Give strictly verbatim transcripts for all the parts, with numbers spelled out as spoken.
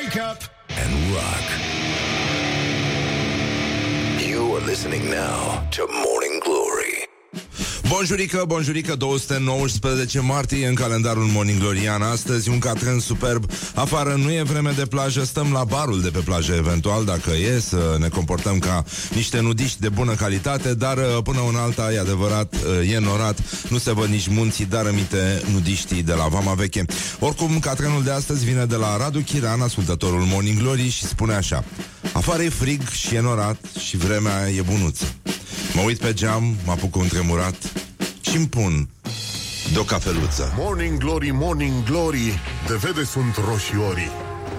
Wake up and rock. You are listening now to Morning Glory. Bonjurică, bonjurică, două sute nouăsprezece martie în calendarul Morning Glorian. Astăzi un catren superb. Afară nu e vreme de plajă, stăm la barul de pe plajă eventual, dacă e, să ne comportăm ca niște nudiști de bună calitate. Dar până în alta, e adevărat, e norat. Nu se văd nici munții, dar rămite nudiștii de la Vama Veche. Oricum, catrenul de astăzi vine de la Radu Chiran, ascultătorul Morning Glory, și spune așa: afară e frig și e norat și vremea e bunuță. Mă uit pe geam, mă apuc un tremurat și-mi pun de o cafeluță. Morning Glory, Morning Glory, de vede sunt roșiorii.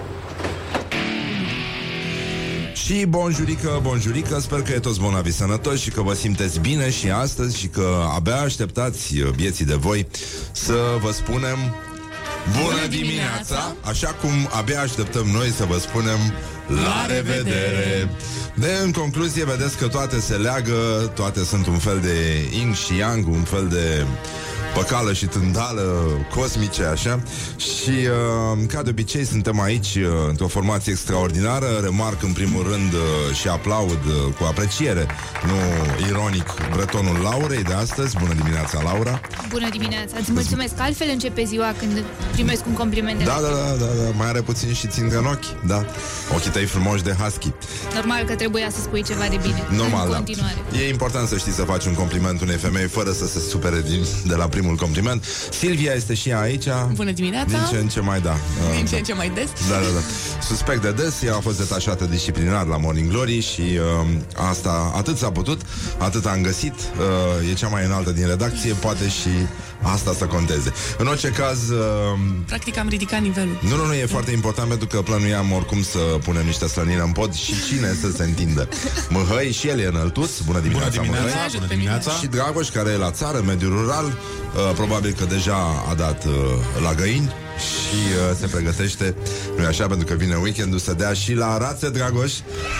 Și bonjurică, bonjurică, sper că e toți bolnavi sănătoși și că vă simteți bine și astăzi și că abia așteptați vieții de voi să vă spunem bună dimineața, așa cum abia așteptăm noi să vă spunem la revedere. De în concluzie, vedeți că toate se leagă, toate sunt un fel de yin și yang, un fel de păcală și tândală cosmice, așa. Și uh, ca de obicei suntem aici uh, într-o formație extraordinară. Remarc în primul rând uh, și aplaud uh, cu apreciere, nu ironic, bretonul Laurei de astăzi. Bună dimineața, Laura. Bună dimineața, îți mulțumesc. Altfel începe ziua când primesc un compliment de da, la da, da, da, da, mai are puțin și țin în ochi. Da, ochii tăi frumoși de husky. Normal că trebuia să spui ceva de bine. Normal, în continuare. Da. E important să știi să faci un compliment unei femei fără să se supere din, de la primul compliment. Silvia este și ea aici. Bună dimineața. Din ce în ce mai da. Din ce în ce mai des. Da, da, da. Suspect de des, ea a fost detașată disciplinar la Morning Glory și uh, asta, atât s-a putut, atât am găsit. Uh, e cea mai înaltă din redacție, poate și asta să conteze. În orice caz... Uh, Practic am ridicat nivelul. Nu, nu, nu, e foarte important pentru că plănuiam oricum să punem niște slănină în pod și cine să se întindă. Măhăi și el e înăltuț. Bună dimineața, Bună dimineața, Măhăi. bună dimineața. Și Dragoș, care e la țară, mediul rural, uh, probabil că deja a dat uh, la găini și uh, se pregătește, nu-i așa, pentru că vine weekendul, să dea și la rațe, Dragoș.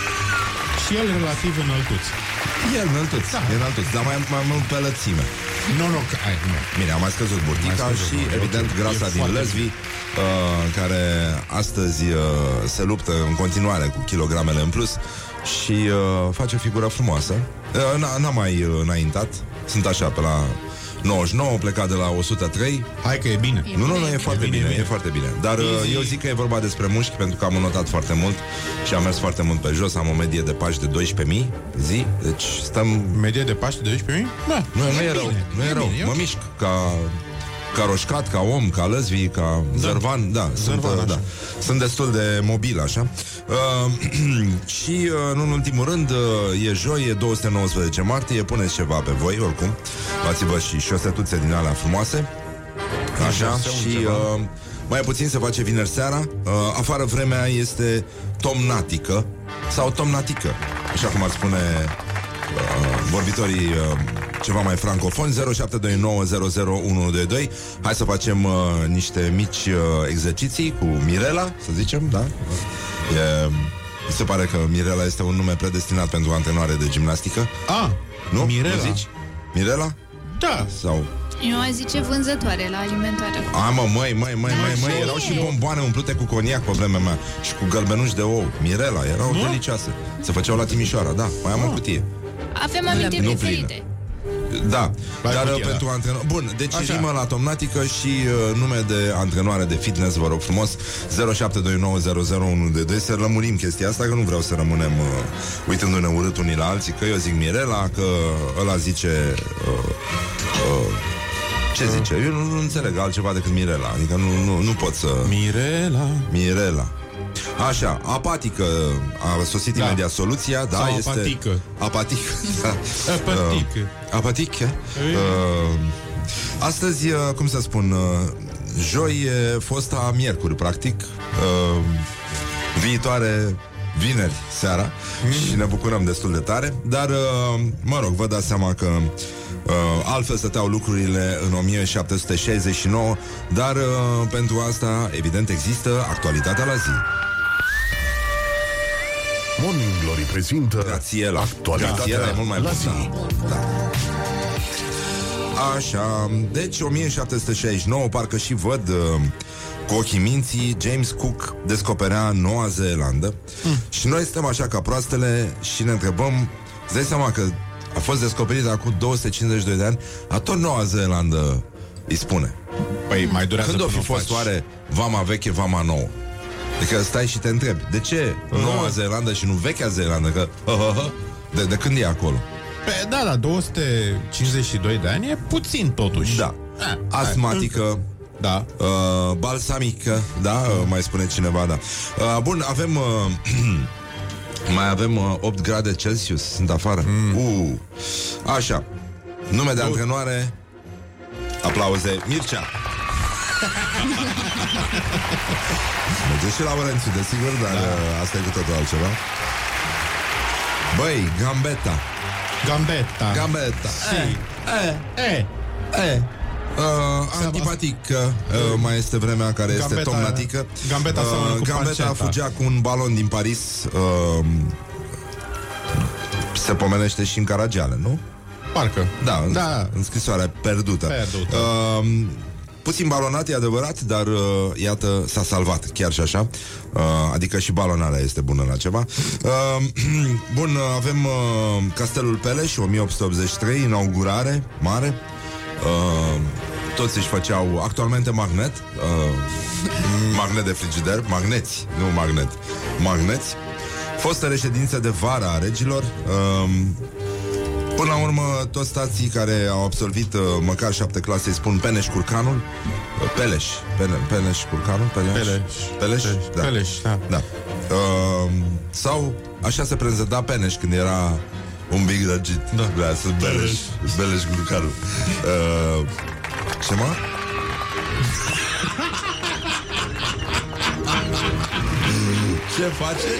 Și el relativ înăltuț. E înăltuț, da. E înăltuț, dar mai, mai mult pe lățime. Nu, nu, ai, nu. Bine, a mai scăzut burtica scăzut, și, nu, evident, okay. grasa E din Lăzvi, uh, care astăzi uh, se luptă în continuare cu kilogramele în plus și uh, face o figură frumoasă. Uh, n-a, n-a mai uh, înaintat, sunt așa pe la nouăzeci și nouă, plecat de la o sută trei. Hai că e bine. Nu, nu, nu, e foarte bine, bine, e foarte bine. Dar uh, eu zic că e vorba despre mușchi, pentru că am notat foarte mult și am mers foarte mult pe jos. Am o medie de pași de doisprezece mii zi, deci stăm... Medie de pași de doisprezece mii? Da, nu, nu e rău, nu e rău. Mă mișc ca... ca roșcat, ca om, ca lăzvi, ca da. zărvan, da, zărvan, sunt, da, sunt destul de mobil, așa. Uh, și, uh, nu în ultimul rând, uh, e joi, e două sute nouăsprezece martie, puneți ceva pe voi, oricum. Luați-vă și șosetuțe din alea frumoase. Așa, și uh, mai puțin se face vineri seara. Uh, afară vremea este tomnatică sau tomnatică, așa cum ar spune uh, vorbitorii uh, ceva mai francofoni. Zero șapte doi nouă zero zero unu doi doi. Hai să facem uh, niște mici uh, exerciții cu Mirela, să zicem, da? E, mi se pare că Mirela este un nume predestinat pentru antrenoare de gimnastică. Ah, nu? Mirela. Nu zici? Mirela? Da. Sau... Eu aș zice vânzătoare la alimentare. A, mă, măi, măi, măi, măi, măi, erau și bomboane umplute cu coniac pe vremea mea și cu gălbenuși de ou. Mirela, erau nu? delicioase. Se făceau la Timișoara, da, mai am o cutie. Avem amintiri diferite. Da, Vai dar cutia, pentru antrenor... Bun, deci așa. rimă la tomnatică și uh, nume de antrenoare de fitness, vă rog frumos. Zero șapte doi nouă zero zero unu doi doi. Să lămurim chestia asta, că nu vreau să rămânem uh, uitându-ne urât unii la alții. Că eu zic Mirela, că ăla zice uh, uh, ce zice? Eu nu, nu înțeleg altceva decât Mirela. Adică nu, nu, nu pot să... Mirela. Mirela. Așa, apatică. A sosit da. imediat soluția. Da, sau este apatică. Apatică, da. Apatică. uh, Apatică. uh, Astăzi, uh, cum să spun, uh, joi e fosta miercuri, practic. uh, Viitoare vineri seara mm. și ne bucurăm destul de tare. Dar, uh, mă rog, vă dați seama că Uh, altfel stăteau lucrurile în o mie șapte sute șaizeci și nouă. Dar uh, pentru asta, evident, există actualitatea la zi. Morning Glory prezintă Grațiela. actualitatea Grațiela e mult mai la bună. zi. Da. Așa, deci o mie șapte sute șaizeci și nouă, parcă și văd uh, cu ochii minții, James Cook descoperea Noua Zeelandă mm. și noi stăm așa ca proastele și ne întrebăm, îți dai seama că a fost descoperită acum două sute cincizeci și doi de ani, a tot Noua Zeelandă îi spune. Păi mai durează. Când o fi până fost faci. oare vama veche, vama nouă? Adică stai și te întrebi, de ce Noua Zeelandă și nu Vechea Zeelandă? Că, uh, uh, uh, de, de când e acolo? Pe, da, la două sute cincizeci și doi de ani e puțin totuși. Da. Ah, Astmatică, da. uh, balsamică, da, uh, mai spune cineva, da. Uh, bun, avem... Uh, mai avem uh, opt grade Celsius, sunt afară. Mm. Uh. Așa. Nume de antrenoare. Aplauze. Mircea. Merge și la Laurențiu, desigur, dar da. uh, asta e cu totul altceva. Băi, Gambetta. Gambetta. Gambetta. Si. E, E. e. Uh, antipatică, uh, mai este vremea care Gambetta, este tomnatică. Gambetta, uh, Gambetta fugea cu un balon din Paris. uh, Se pomenește și în Caragiale, nu? Parcă. Da, în, da. în scrisoarea pierdută, Pierdută. uh, Puțin balonat, e adevărat, dar uh, iată, s-a salvat, chiar și așa. uh, Adică și balonarea este bună la ceva. uh, Bun, avem uh, Castelul Peleș, o mie opt sute optzeci și trei, inaugurare mare. uh, Toți își făceau actualmente magnet, uh, magnet de frigider, magneți, nu magnet, magneți. Fostă reședință de vară a regilor. uh, Până la urmă, toți stații care au absolvit uh, măcar șapte clase îi spun Peneș Curcanul. uh, Peleș, Pene, Peneș Curcanul, Peleș, Peleș, Peleș, Peleș, da. Peleș, da. Da. Uh, sau așa se prezenta Peneș când era un pic răgit. Da. Vrea să Beleș, Beleș Curcanul. Uh, ce mă? Ce face?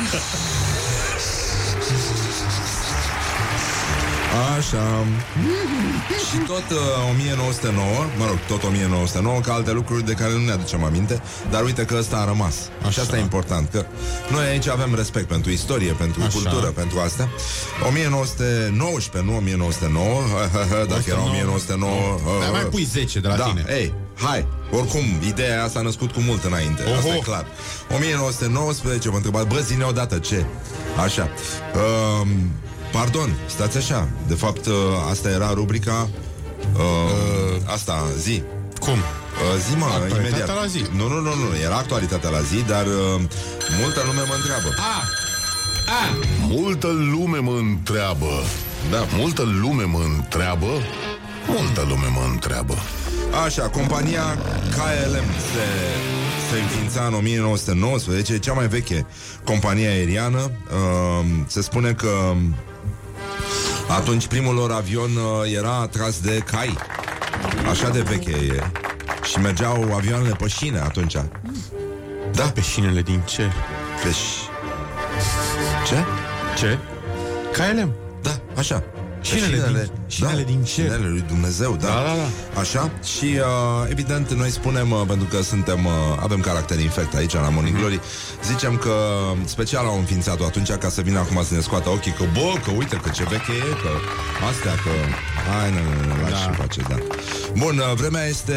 Așa. Și tot uh, o mie nouă sute nouă, mă rog, tot o mie nouă sute nouă, ca alte lucruri de care nu ne aducem aminte, dar uite că ăsta a rămas. Așa. Și asta e important, că noi aici avem respect pentru istorie, pentru Așa. cultură, pentru astea. o mie nouă sute nouăsprezece, nu o mie nouă sute nouă, dacă era o mie nouă sute nouă. Dar mai pui zece de la da, tine. Ei, hai. Oricum, ideea aia s-a născut cu mult înainte. Oho. Asta e clar. o mie nouă sute nouăsprezece, mă întrebat, bă, zi-ne odată ce? Așa. Um, Pardon, stați așa. De fapt, uh, asta era rubrica uh, uh, asta, zi. Cum? Uh, zi, mă, Actualitatea imediat. la zi. Nu, nu, nu, nu, era actualitatea la zi, dar uh, multă lume mă întreabă. A! A! Multă lume mă întreabă. Da. Multă lume mă întreabă. Multă lume mă întreabă. Așa, compania K L M se, se înființa în o mie nouă sute nouăsprezece, cea mai veche companie aeriană. Uh, se spune că atunci primul lor avion uh, era tras de cai. Așa de veche e. Și mergeau avioanele pe șine atunci. Da? Pe șinele din ce? Pe ș... Ce? Ce? K L M. Da, așa. Șinele din- șinele din cer. Șinele lui Dumnezeu, da. Da, da, da. Așa. Și uh, evident noi spunem, uh, pentru că suntem uh, avem caracter infect aici la Morning Glory, zicem că special au înființat-o atunci ca să vină acum să ne scoată ochii, că bă, că uite că ce veche e, că astea, că hai, nu, nu, nu, lași Da. și face, da. Bun, uh, vremea este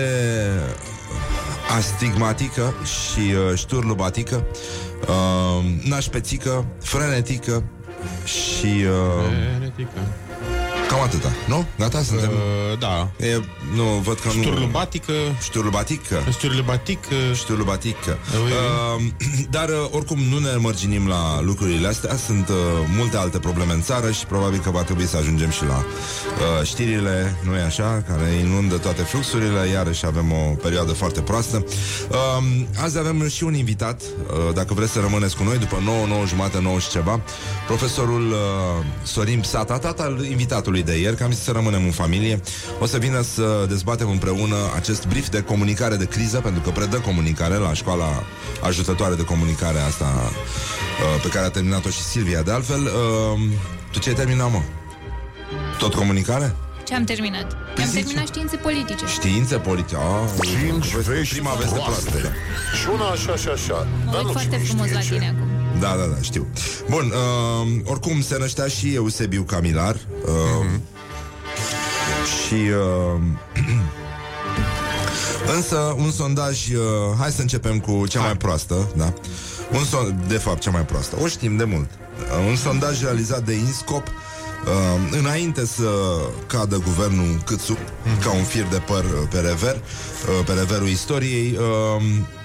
astigmatică și uh, șturlubatică, uh, nașpețică, frenetică și uh, Genetică. cam atâta, nu? Gata, suntem... Uh, da. E, nu, văd că nu... Șturlubatică. Șturlubatică. Șturlubatică. Șturlubatică. Ui. Uh, dar uh, oricum nu ne mărginim la lucrurile astea. Sunt uh, multe alte probleme în țară și probabil că va trebui să ajungem și la uh, știrile, nu-i așa, care inundă toate fluxurile. Iarăși avem o perioadă foarte proastă. uh, Azi avem și un invitat, uh, dacă vreți să rămâneți cu noi după nouă, nouă jumate, nouă și ceva, profesorul uh, Sorin Psata, tata invitatului de ieri, că am zis să rămânem în familie. O să vină să dezbatem împreună acest brief de comunicare de criză, pentru că predă comunicare la școala ajutătoare de comunicare asta, uh, pe care a terminat-o și Silvia, de altfel. uh, Tu ce ai terminat, mă? Tot comunicare? Ce am terminat? Păi Am zice. terminat științe politice. Științe politice. Ah, Cinci vești prima veste proastă. proaste. Și una așa și așa. Mă Dar uit nu foarte cine frumos știe la ce. tine acum. Da, da, da, știu. Bun, uh, oricum se năștea și Eusebiu Camilar. uh, Mhm. Și uh, Însă, un sondaj, uh, hai să începem cu cea hai. mai proastă, da? Un son- de fapt, cea mai proastă. O știm de mult. Uh, un sondaj realizat de INSCOP, uh, înainte să cadă guvernul Câțu, mm-hmm. ca un fir de păr pe rever, uh, pe reverul istoriei, uh,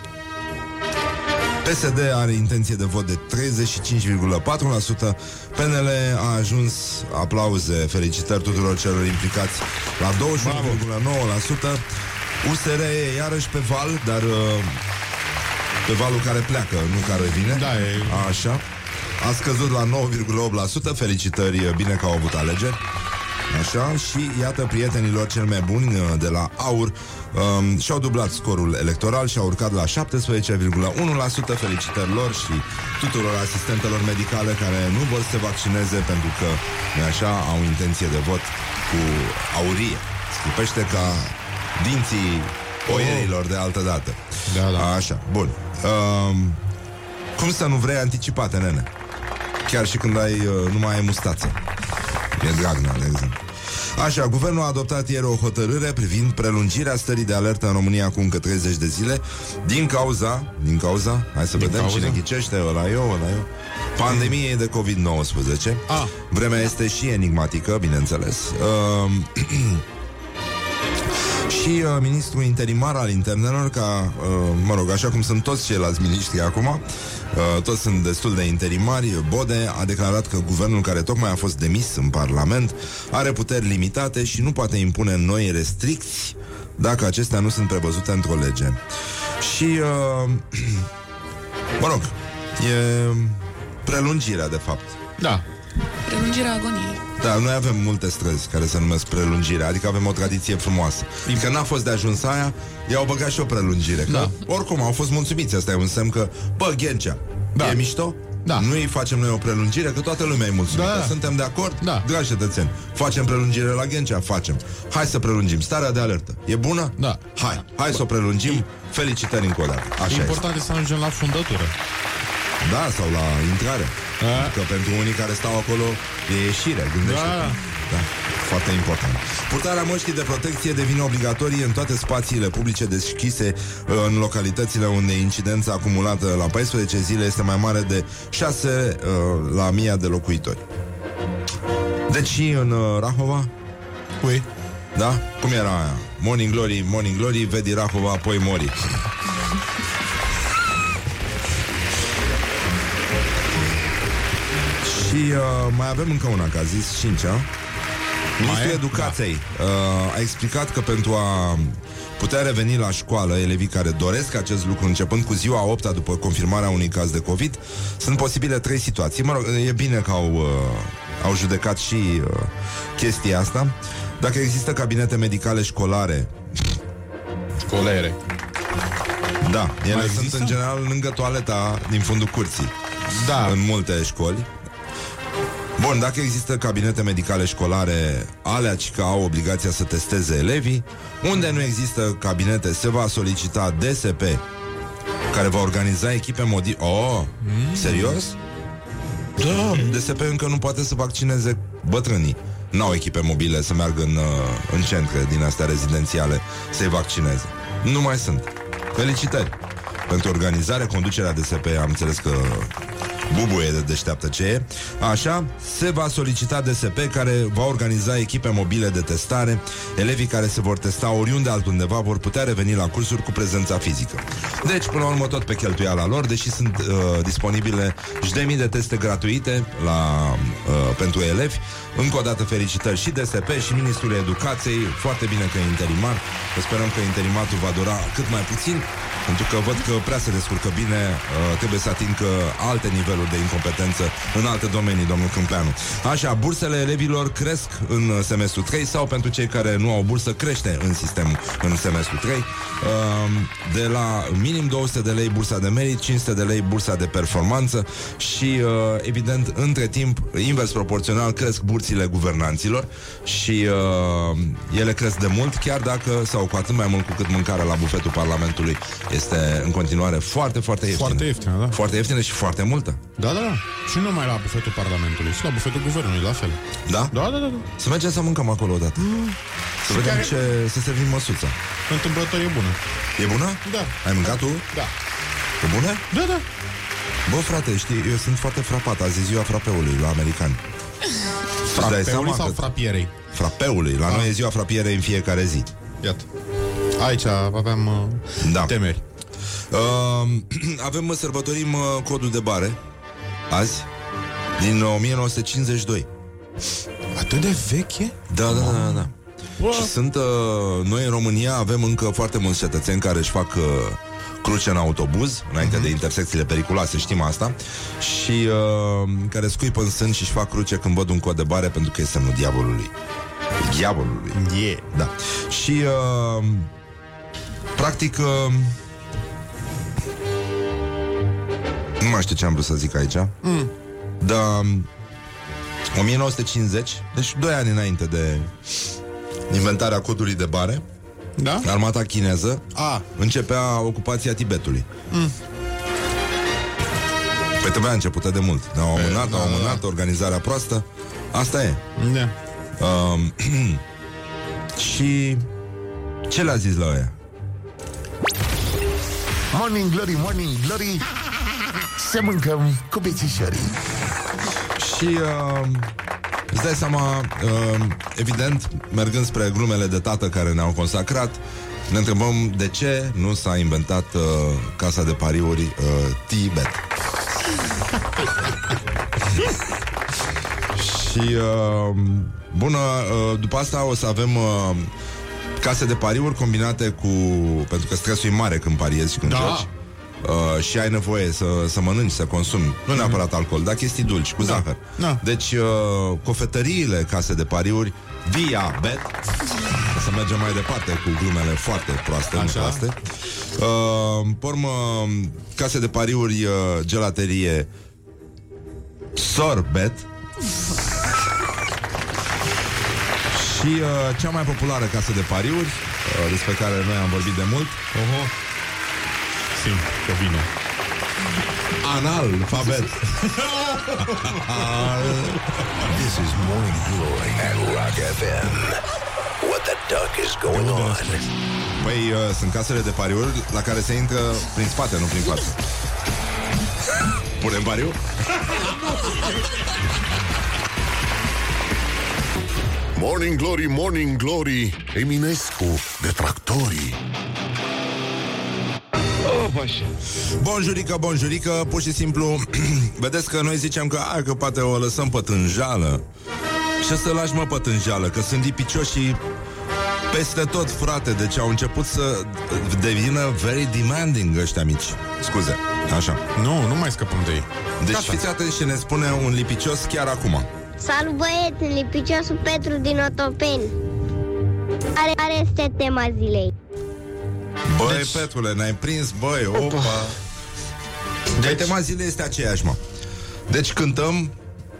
P S D are intenție de vot de treizeci și cinci virgulă patru la sută, P N L a ajuns, aplauze, felicitări tuturor celor implicați, la douăzeci și unu virgulă nouă la sută, U S R e iarăși pe val, dar uh, pe valul care pleacă, nu care vine. Da, e... Așa. A scăzut la nouă virgulă opt la sută, felicitări, bine că au avut alegeri. Așa, și iată, prietenilor cel mai buni de la AUR um, și-au dublat scorul electoral și au urcat la șaptesprezece virgulă unu la sută. Felicitări lor și tuturor asistentelor medicale care nu vor să se vaccineze pentru că, nu așa, au intenție de vot cu aurie. Scupește ca dinții oierilor de altă dată. Da, da. Așa, bun. Um, cum să nu vrei anticipate, nene? Chiar și când ai, uh, nu mai ai mustață. E Dragnea, de exemplu. Așa, guvernul a adoptat ieri o hotărâre privind prelungirea stării de alertă în România cu încă treizeci de zile din cauza, din cauza, hai să din vedem cauza? Cine ghicește, ăla eu, ăla eu, pandemiei de covid nouăsprezece. Ah. Vremea este și enigmatică, bineînțeles. Uh, și uh, ministrul interimar al internelor, ca, uh, mă rog, așa cum sunt toți ceilalți miniștri acum, uh, toți sunt destul de interimari, Bode a declarat că guvernul care tocmai a fost demis în Parlament are puteri limitate și nu poate impune noi restricții dacă acestea nu sunt prevăzute într-o lege. Și, uh, mă rog, e prelungirea, de fapt. Da. Prelungirea agoniei. Da, noi avem multe străzi care se numesc prelungire, adică avem o tradiție frumoasă. Adică n-a fost de ajuns aia, i-au băgat și o prelungire. Că, da. Oricum, au fost mulțumiți, asta e un semn că, bă, Ghencea, da. E mișto? Da. Nu îi facem noi o prelungire, că toată lumea e mulțumită. Da. Suntem de acord? Da. Dragi cetățeni, facem prelungire la Ghencea? Facem. Hai să prelungim. Starea de alertă e bună? Da. Hai, hai să o prelungim. Felicitări încă o dată. Așa e important este să ajungem la fundătură. Da, sau la intrare. Da. Că pentru unii care stau acolo e ieșire, gândește. Da. Da, foarte important. Purtarea măștii de protecție devine obligatorie în toate spațiile publice deschise în localitățile unde incidența acumulată la paisprezece zile este mai mare de șase uh, la mie de locuitori. Deci și în uh, Rahova? Ui. Da? Cum era aia? Morning Glory, Morning Glory, vedi Rahova, apoi mori. Și uh, mai avem încă una, că a zis Cincea. Ministrul Educației da. uh, a explicat că pentru a putea reveni la școală, elevii care doresc acest lucru începând cu ziua a opta după confirmarea unui caz de COVID, sunt posibile trei situații. Mă rog, e bine că au, uh, au judecat și uh, chestia asta. Dacă există cabinete medicale școlare. Școlere. Da, ele mai sunt există? În general lângă toaleta din fundul curții. Da. În multe școli. Bun, dacă există cabinete medicale școlare, alea că au obligația să testeze elevii. Unde nu există cabinete, se va solicita D S P, care va organiza echipe modi... Oh, mm. Serios? Da, D S P încă nu poate să vaccineze bătrânii. N-au echipe mobile să meargă în, în centre din astea rezidențiale să-i vaccineze. Nu mai sunt. Felicitări pentru organizare, conducerea D S P, am înțeles că bubuie de deșteaptă ce e. Așa, se va solicita D S P, care va organiza echipe mobile de testare. Elevii care se vor testa oriunde altundeva vor putea reveni la cursuri cu prezența fizică. Deci, până la urmă, tot pe cheltuiala lor, deși sunt uh, disponibile și de mii de teste gratuite la, uh, pentru elevi. Încă o dată felicitări și D S P și Ministrul Educației. Foarte bine că e interimar. Sperăm că interimatul va dura cât mai puțin, pentru că văd că prea se descurcă bine, uh, trebuie să atingă alte niveluri de incompetență în alte domenii, domnul Câmpeanu. Așa, bursele elevilor cresc în semestru trei sau pentru cei care nu au bursă, crește în sistem în semestru trei. Uh, de la minim două sute de lei bursa de merit, cinci sute de lei bursa de performanță și, uh, evident, între timp, invers proporțional, cresc bursile guvernanților și uh, ele cresc de mult, chiar dacă, sau cu atât mai mult cu cât mâncarea la bufetul Parlamentului este în continuare foarte, foarte ieftină. Foarte ieftină, da. Foarte ieftină și foarte multă. Da, da, da. Și nu numai la bufetul Parlamentului, și la bufetul Guvernului, la fel. Da? Da, da, da, da. Să mergem să mâncăm acolo odată. Mm. Să vedem care... ce... să servim măsuța. întâmplător e bună. E bună? Da. Ai mâncat tu? Da. E bună? Da, da. Bă, frate, știi, eu sunt foarte frapat. Azi e ziua frapeului la americani. Frapeului sau frapierei? Frapeului. La ah. noi e ziua frapierei în fiecare zi. Iată. Aici aveam uh, da. temeri. Uh, avem, mă, sărbătorim uh, codul de bare azi, din o mie nouă sute cincizeci și doi. Atât de veche? Da, da, da, da, da. Wow. Și sunt, uh, noi în România avem încă foarte mulți cetățeni care își fac uh, cruce în autobuz, înainte uh-huh. de intersecțiile periculoase, știm asta, și uh, care scuipă în sân și își fac cruce când văd un cod de bare, pentru că e semnul diavolului. Diavolului. Yeah. Da. Și uh, practic uh, nu mai știu ce am vrut să zic aici. Mm. Dar o mie nouă sute cincizeci, deci doi ani înainte de inventarea codului de bare, da? Armata chineză A. începea ocupația Tibetului. Mm. Păi trebuia începută de mult, dar au amânat, au amânat, organizarea proastă. Asta e. Da. Uh, și ce le-a zis la ăia? Morning Glory, Morning Glory, se mâncăm cu pețișorii. Și uh, îți dai seama, uh, evident, mergând spre glumele de tată care ne-au consacrat, ne întrebăm de ce nu s-a inventat uh, casa de pariuri uh, Tibet. Și uh, bună, uh, după asta o să avem uh, case de pariuri combinate cu, pentru că stresul e mare când pariezi și când da. joci. Uh, și ai nevoie să, să mănânci, să consumi. Nu neapărat alcool, dar chestii dulci, cu da. zahăr. Da. Deci uh, cofetăriile, case de pariuri via Bet. O să mergem mai departe cu glumele foarte proaste. proaste. Uh, Pormă, case de pariuri, uh, gelaterie Sorbet. Și uh, cea mai populară casă de pariuri, uh, despre care noi am vorbit de mult. Oho. Simt că vine. Analfabet. This is Morning Glory at Rock F M. What the duck is going on? Păi uh, sunt casele de pariuri la care se intră prin spate, nu prin față. Punem pariu? Morning Glory, Morning Glory, Eminescu, detractorii. Bonjurică, bonjurică, pur și simplu. Vedeți că noi zicem că, ai, că poate o lăsăm pe tânjală. Ce să lași, mă, pe tânjală? Că sunt lipicioși peste tot, frate. Deci au început să devină very demanding ăștia mici. Scuze, așa. Nu, nu mai scăpăm de ei. Deci Gata. fiți atenți ce ne spune un lipicios chiar acum. Salut, băieți, lipiciosul Petru din Otopeni. Care, care este tema zilei? Băi, Deci... Petrule, n-ai prins, băi, opa. Deci tema zilei este aceeași, mă. Deci cântăm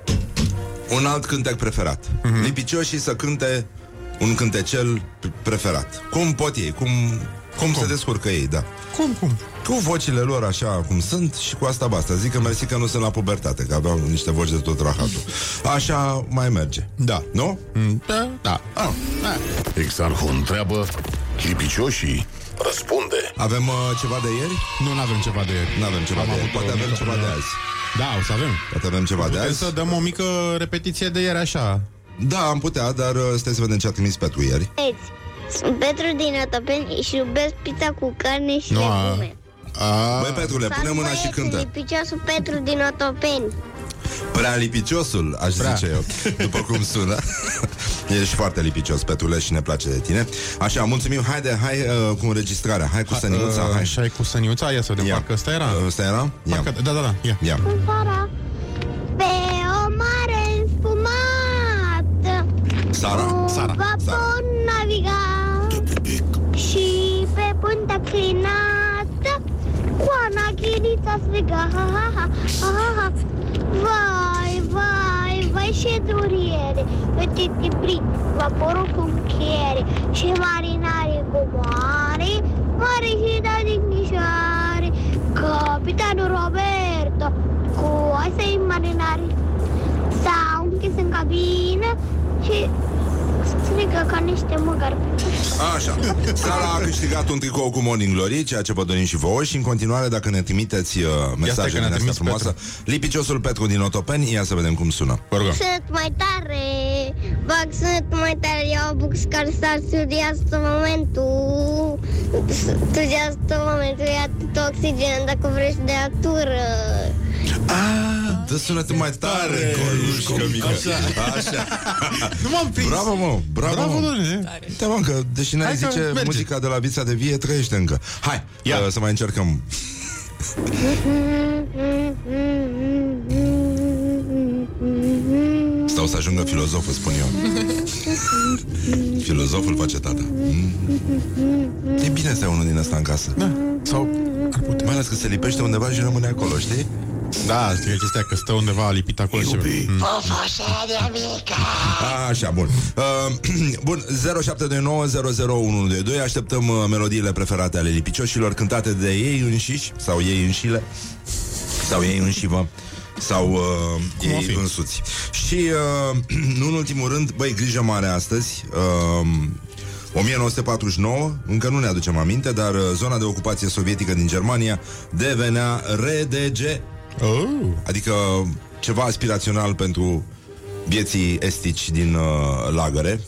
un alt cântec preferat. Mm-hmm. Lipicioșii să cânte un cântecel preferat. Cum pot ei, cum, cum, cum se descurcă ei, da. Cum, cum? Cu vocile lor așa cum sunt și cu asta basta. Zic că mersi că nu sunt la pubertate, că aveau niște voci de tot rahatul. Așa mai merge. Da. Nu? Mm, da, da. Ah, da. Exarhul întreabă, lipicioșii răspunde. Avem uh, ceva de ieri? Nu, nu avem ceva de ieri. Nu avem ceva Am de ieri. avut Poate o avem mică ceva de problemă. azi. Da, o să avem. Poate avem ceva Putem de azi. să dăm o mică repetiție de ieri așa. Da, am putea, dar uh, stai să vedem ce a trimis Petru ieri. Băieți, sunt Petru din Otopeni și iubesc pizza cu carne și Nu, a- legume. A... Băi, Petrule, pune Salut, mâna și băieți, cântă. lipiciosul Petru din Otopeni. Prea lipiciosul, aș Prea. zice eu. După cum sună. Ești foarte lipicios, Petrule, și ne place de tine. Așa, mulțumim, haide, hai uh, cu înregistrarea. Hai cu săniuța, uh, hai. Așa e cu săniuța, ia să vedem, Ia. parcă ăsta era. Uh, Ăsta era? Ia. Parcă, da, da, da, ia. Ia. Sara, pe o mare înspumată, Sara? cu Sara, vapor Sara. naviga și pe puntea clinată cu anaghilița striga, ha, ha, ha, ha, ha. Vai, vai, vai, ce duriere, uite-te plin, vaporul cu încheiere și marinarii cu mare, mare și da dignișoare, capitanul Roberto cu asei marinari s-au închis în cabină și să țigă ca niște măgari. Așa. Sara a câștigat un tricou cu Morning Glory, ceea ce vă dorim și vouă. Și în continuare, dacă ne trimiteți uh, mesaje din astea frumoasă, lipiciosul Petru din Otopeni, ia să vedem cum sună. Sunt mai tare, bag sunt mai tare, iau bux care s-ar studiază momentul, studiază momentul, ia tot oxigen dacă vrei de natură. Ah, dă sunetul mai tare, Colușcă mică. Așa. Așa. Nu m-am prins. Bravo, mă, bravo, bravo mă. Doamne. Uite, mă, că deși n-ai zice, merge. muzica de la Vița de Vie trăiește încă. Hai, uh, să mai încercăm. Stau să ajungă filozoful, spun eu. Filozoful face tata. E bine să ai unul din ăsta în casă. Da, sau ar putea. Mai ales că se lipește undeva și rămâne acolo, știi? Da, știi chestia că stă undeva lipit acolo. Mm. Așa, bun. uh, Bun, zero șapte doi nouă zero zero unu doi doi. Așteptăm uh, melodiile preferate ale lipicioșilor, cântate de ei înșiși, sau ei înșile, sau ei înșivă, sau uh, ei însuți. Și uh, nu în ultimul rând, băi, grijă mare astăzi. uh, o mie nouă sute patruzeci și nouă, încă nu ne aducem aminte, dar uh, zona de ocupație sovietică din Germania devenea R D G. Oh. Adică ceva aspirațional pentru vieții estici din uh, lagăre.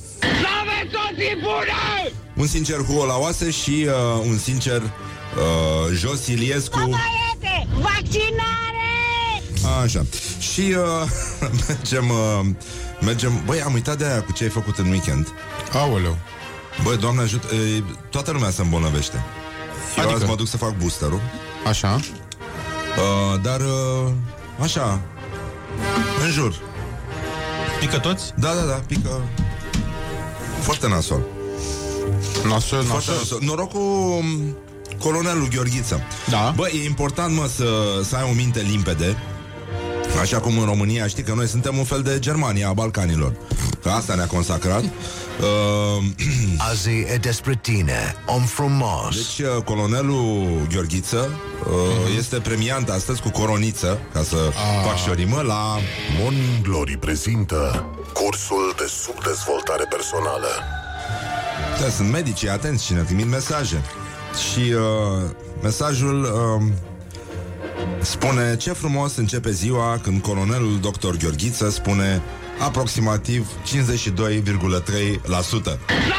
Un sincer Hugo la oase și uh, un sincer uh, Jos Iliescu. Vaccinare! Așa. Și uh, mergem, uh, mergem. Băi, am uitat de aia cu ce ai făcut în weekend. Aoleu. Băi, Doamne ajută, e, toată lumea se îmbolnăvește. Eu Adică? azi mă duc să fac booster-ul. Așa. uh, Dar uh, așa, în jur. Pică toți? Da, da, da, pică. Foarte nasol. Nasol, Foarte nasol. nasol. Noroc cu colonelul Gheorghiță. Da. Bă, e important, mă, să, să ai o minte limpede. Așa cum în România, știi că noi suntem un fel de Germania a Balcanilor. Că asta ne-a consacrat. uh, Azi e despre tine, om frumos. Deci uh, colonelul Gheorghiță uh, uh-huh. este premiant astăzi cu coroniță, ca să ah. fac și o rimă, la Morning Glory prezintă cursul de subdezvoltare personală. Da, sunt medici, atenți și ne trimit mesaje. Și uh, mesajul uh, spune: ce frumos începe ziua când colonelul doctor Gheorghiță spune aproximativ cincizeci și doi virgulă trei la sută.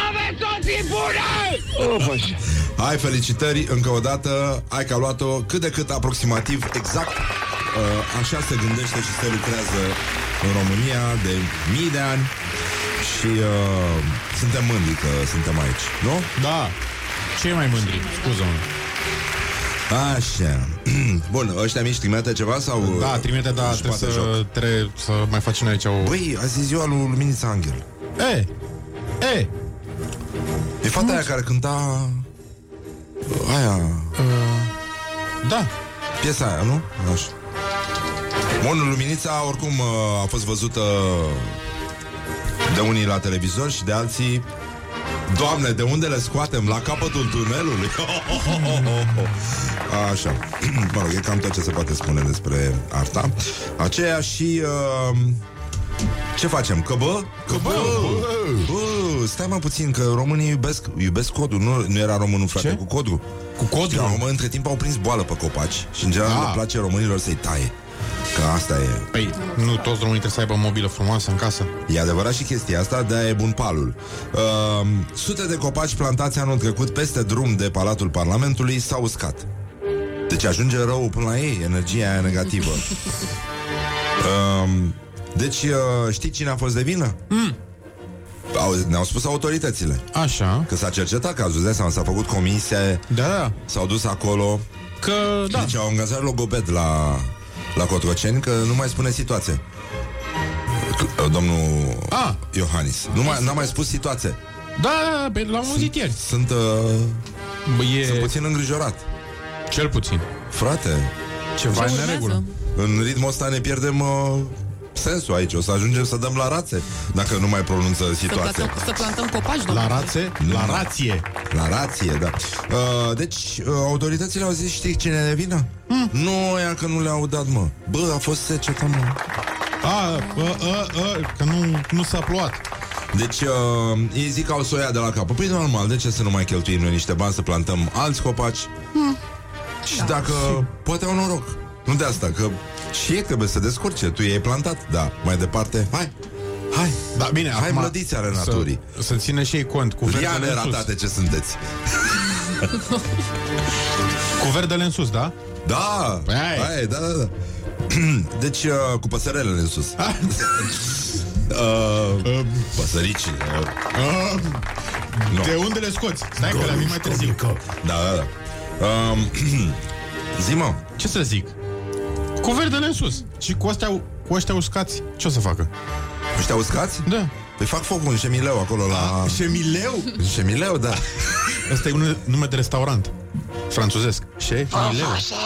Hai, felicitări încă o dată. Hai că a luat-o cât de cât aproximativ exact. uh, Așa se gândește și se lucrează în România de mii de ani. Și uh, suntem mândri că suntem aici, nu? Da. Ce mai mândri? Scuză-mă. Așa. Bun, ăștia mici trimite ceva sau... Da, trimite, da, trebuie să, trebuie să mai facem aici o... Băi, azi e ziua lui Luminița Anghel. E, e E fata aia care cânta aia uh, da. Piesa aia, nu? Așa. Bun, Luminița oricum a fost văzută de unii la televizor și de alții. Doamne, de unde le scoatem? La capătul tunelului. Așa. Mă rog, e cam tot ce se poate spune despre arta aceea. Și uh, ce facem? Că bă? Că bă? Bă, stai mă puțin, că românii iubesc, iubesc codul. Nu, nu era românul, frate, ce? cu codul. Cu codul? Da, mă, între timp au prins boală pe copaci. Și în general ah. le place românilor să-i taie. Că asta e. Păi, nu toți românii trebuie să aibă mobilă frumoasă în casă. E adevărat și chestia asta, de-aia e bun palul. uh, Sute de copaci plantați anul trecut peste drum de Palatul Parlamentului s-au uscat. Deci ajunge rău până la ei, energia aia negativă. uh, Deci uh, știi cine a fost de vină? Mm. Au, ne-au spus autoritățile. Așa. Că s-a cercetat cazul, de seama, s-a făcut comisie. Da, da. S-au dus acolo. Că, da. Deci au angajat logoped la, la Cotroceni, că nu mai spune situație. Domnul ah. Iohannis Nu mai, n-a mai spus situație. Da, da, da, l-am auzit ieri. Sunt, uh, Bă, e... sunt puțin îngrijorat. Cel puțin. Frate, ceva în neregulă. În ritmul ăsta ne pierdem uh, sensul aici. O să ajungem să dăm la rațe dacă nu mai pronunță situația. Să plantăm, să plantăm copaci, domnule. La rațe? La rație. La rație, da. uh, Deci, uh, autoritățile au zis, știi cine ne vină? Hmm. Nu, ea că nu le-au dat, mă. Bă, a fost secetă, mă. A, a, a, a, că nu, nu s-a plouat. Deci uh, ei zic că au să o ia de la capăt. Păi normal, de ce să nu mai cheltuim noi niște bani să plantăm alți copaci? Hmm. Și da, dacă și... poate au noroc. Nu de asta, că și ei trebuie să descurce. Tu i-ai plantat, da, mai departe. Hai, hai, da, bine, hai mlădiți ale naturii. Să, să țină și ei cont cu verdele ratate ce sunteți. Cu verdele în sus, da? Da, păi hai. Hai, da, da, da. Deci, uh, cu păsărelele în sus. uh, uh, Păsăricii uh. uh, no. De unde le scoți? Stai că le-am mai târziu. Da, da, da. uh, Zi-mă. Ce să zic? Cu verdele în sus. Și cu ăștia, cu ăștia uscați, ce o să facă? Ăștia uscați? Da. Păi fac foc un șemileu acolo la... Șemileu? Șemileu, da. Ăsta e un nume de restaurant franțuzesc. Șemileu.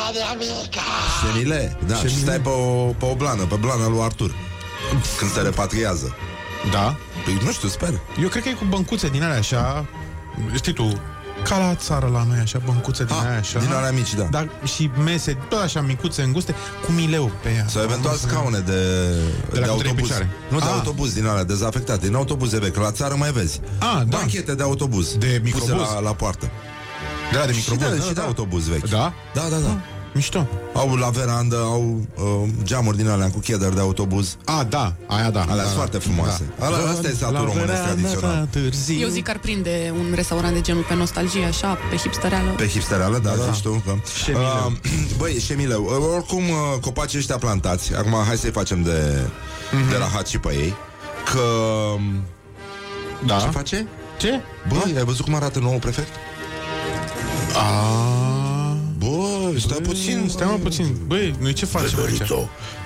Șemile, da. Și stai pe o, pe o blană, pe blana lui Artur, când se repatriază. Da. Păi nu știu, sper. Eu cred că e cu băncuțe din alea așa. Știi tu, ca la țară la noi, așa, băncuțe din aia așa. Din alea mici, da. Dar și mese, tot așa micuțe, înguste, cu mileu pe ea. Sau eventual scaune de, de, de autobuz. Nu, de ah. autobuz din alea dezafectate. În autobuze vechi, la țară mai vezi. Ah, da. Banchete de autobuz. De microbuz. Puse la, la poartă. De la de microbuz. Și de, da, și da. de autobuz vechi. Da? Da, da, da. Ah. Mișto. Au la verandă, au uh, geamuri din alea cu cheddar de autobuz. Ah, da, aia da. Alea da, sunt da, foarte frumoase. Da. Ala, asta e satul românesc tradițional. Eu zic că ar prinde un restaurant de genul pe nostalgie, așa, pe hipstereală. Pe hipstereală, da, da, da. Știu că... Șemileu. Uh, băi, șemileu. Uh, oricum, uh, copacii ăștia plantați, acum hai să-i facem de, mm-hmm. de rahat și pe ei, că... Da. Ce face? Ce? Băi, ai văzut cum arată noul prefect? Aaaa... Băi, stai puțin, stai mă puțin. Băi, noi ce facem aici? Uh,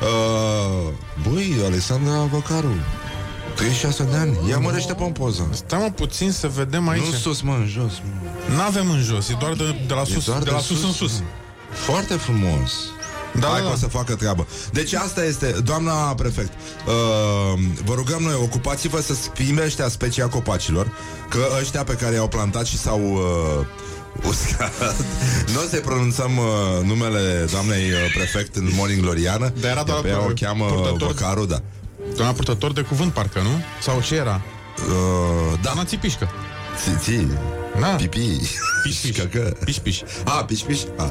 băi, Alexandra Băcaru, treizeci și șase de ani. Ia mărește pe poză. Stai mă puțin să vedem aici. Nu sus, mă, în jos, mă. N-avem în jos, e doar de, de la sus, de, de la sus, sus în sus. Foarte frumos. Da, hai da, că o să facă treabă. Deci asta este, doamna prefect, uh, vă rugăm noi, ocupați-vă să schimbe ăștia specia copacilor, că ăștia pe care i-au plantat și s-au uh, uscat. Nu o să-i pronunțăm uh, numele doamnei uh, prefect în Morning Gloriană. Dar era doar pe ea o cheamă Băcaru, da. Doamna purtător de cuvânt, parcă, nu? Sau ce era? Uh, da. Doamna Țipișcă. Ți-ți Na. Pipi. Piș-piș. Piș-piș. Ah, piș-piș. Ah.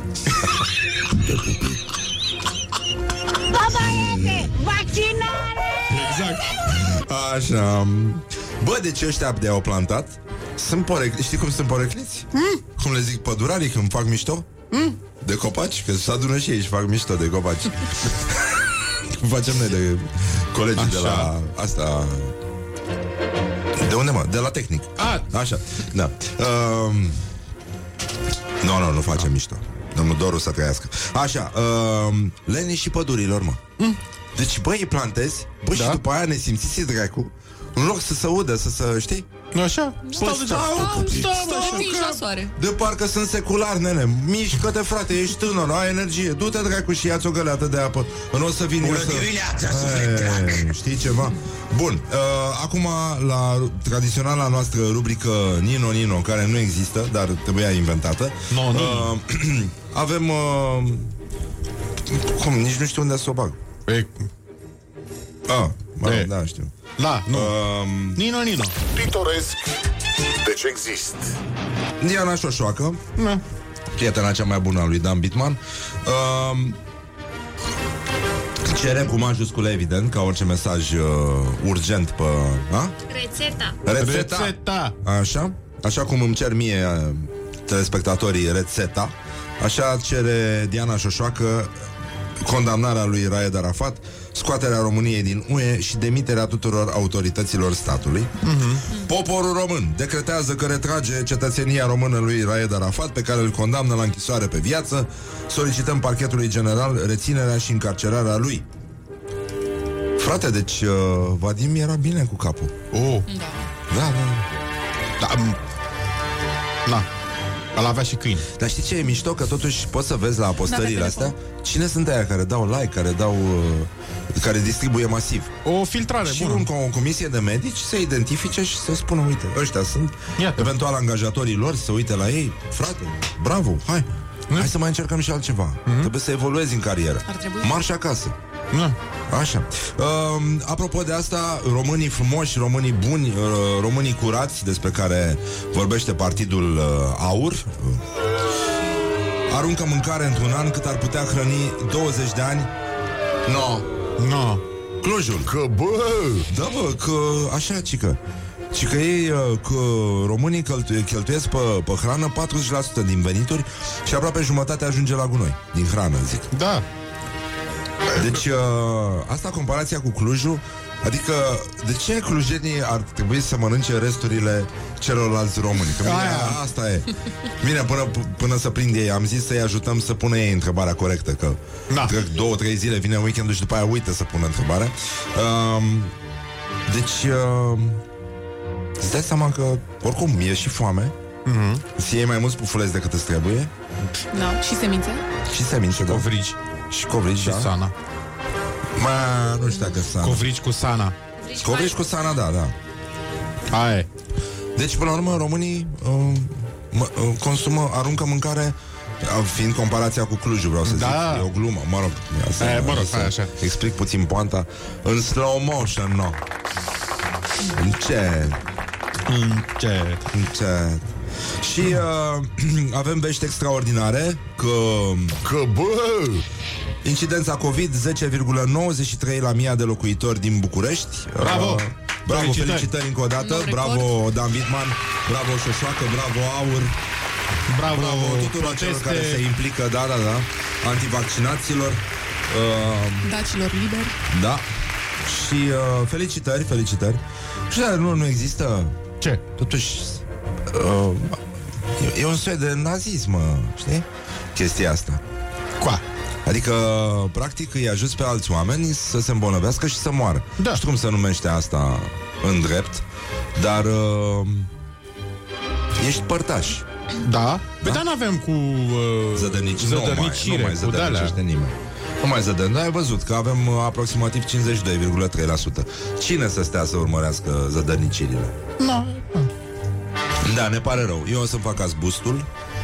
Baba este vaccinare! Exact. Așa. Bă, deci ăștia de-au plantat sunt porecliți. Știi cum sunt porecliți? Mm? Cum le zic pădurarii când fac mișto? Mm? De copaci? Că se adună și ei și fac mișto de copaci. Cum facem noi de colegii așa. De la asta... De unde, mă? De la tehnic. A. Așa, da. Um... Nu, nu, nu facem da. Mișto. Domnul Doru să trăiască. Așa, um... lenii și pădurilor, mă. Mm. Deci, băi, îi plantezi, bă, da. Și după aia ne simțiți dracu. În loc să se udă, să se, știi? Nu așa? Stau, stau, stau, stau, stau la soare. De parcă sunt secular, nene. Mișcă-te, frate, ești tânăr, ai energie. Du-te, dracu, și ia-ți o găleată de apă. Nu o să vin eu să... Știi ceva? Bun, uh, acum la tradiționala noastră rubrică Nino Nino, care nu există, dar trebuia inventată. No, no. Uh, avem... Uh, cum? Nici nu știu unde să o bag. E... Ah, mă, da, știu. Da, nu. Um, Nino, Nino. Pitoresc. Deci exist. Diana Șoșoacă, da. Prietena cea mai bună a lui Dan Bitman. um, Cere cu majuscule, evident, ca orice mesaj uh, urgent pe... A? Rețeta. Rețeta. Rețeta. Așa? Așa cum îmi cer mie uh, telespectatorii rețeta, așa cere Diana Șoșoacă condamnarea lui Raed Arafat, scoaterea României din U E și demiterea tuturor autorităților statului. uh-huh. Poporul român decretează că retrage cetățenia română lui Raed Arafat, pe care îl condamnă la închisoare pe viață. Solicităm parchetului general reținerea și încarcerarea lui. Frate, deci uh, Vadim era bine cu capul. Oh. Da. Da, da. Da. Na. Ăla avea și câini. Dar știi ce e mișto? Că totuși poți să vezi la postările astea cine sunt aia care dau like, care dau uh, care distribuie masiv. O filtrare și bună. Și o comisie de medici să identifice și să spună, uite, ăștia sunt. Iată. Eventual angajatorii lor să uite la ei. Frate, bravo, hai. Mm? Hai să mai încercăm și altceva. Mm-hmm. Trebuie să evoluezi în carieră. Marș acasă. Nu. Așa. Uh, apropo de asta, românii frumoși, românii buni, uh, românii curați, despre care vorbește Partidul uh, Aur, uh, aruncă mâncare într-un an cât ar putea hrăni douăzeci de ani. No. No. Clujul. Că bă! Da, bă, că așa, cică. Și că ei, că românii cheltuie, cheltuiesc pe, pe hrană patruzeci la sută din venituri și aproape jumătate ajunge la gunoi din hrană, zic. Da. Deci, uh, asta comparația cu Clujul. Adică, de ce clujenii ar trebui să mănânce resturile celorlalți români? Că bine, asta e. Bine, până, până să prind ei, am zis să-i ajutăm să pună ei întrebarea corectă. Că da. trec două, trei zile, vine weekendul și după aia uită să pună întrebarea. uh, Deci uh, îți dai seama că oricum e și foame. Mm-hmm. Îți iei mai mulți pufuleți decât îți trebuie. Da, și semințe. Și semințe, da. Covrigi. Și covrigi, și da. sana. Ma, nu știu dacă sana. Covrigi cu sana. Covrigi cu sana, da, da. Aia. Deci, până la urmă, românii uh, mă, uh, consumă, aruncă mâncare, uh, fiind comparația cu Clujul, vreau să da. zic. E o glumă, mă rog. Asta, e, mă rog, să așa. Explic puțin poanta. În slow motion, no. Încet. Încet. Încet. Și uh, avem vești extraordinare că... Că bă! Incidența COVID zece virgulă nouăzeci și trei la mie de locuitori din București. Bravo! Uh, bravo, felicitări. felicitări încă o dată. Nou bravo Dan Wittmann, bravo Șoșoacă, bravo Aur. Bravo, Bravo tuturor celor proteste. care se implică, da, da, da, antivaccinaților. Uh, Dacilor liberi. da. Și uh, felicitări, felicitări. Și dar nu, nu există. Ce? Totuși uh, e, e un soi de nazism, știi? Chestia asta. Coa. Adică, practic, îi ajuți pe alți oameni să se îmbolnăvească și să moară. Da. Nu știu cum se numește asta în drept, dar uh, ești părtaș. Da. Păi da, n-avem cu uh, Zădănici, zădărnicire, nu mai, nu mai cu de-alea. zădărnicește nimeni. Nu mai zădărnici. Ai văzut că avem uh, aproximativ cincizeci și doi virgulă trei la sută. Cine să stea să urmărească zădărnicirile? No. Da, ne pare rău. Eu o să-mi fac azi bustul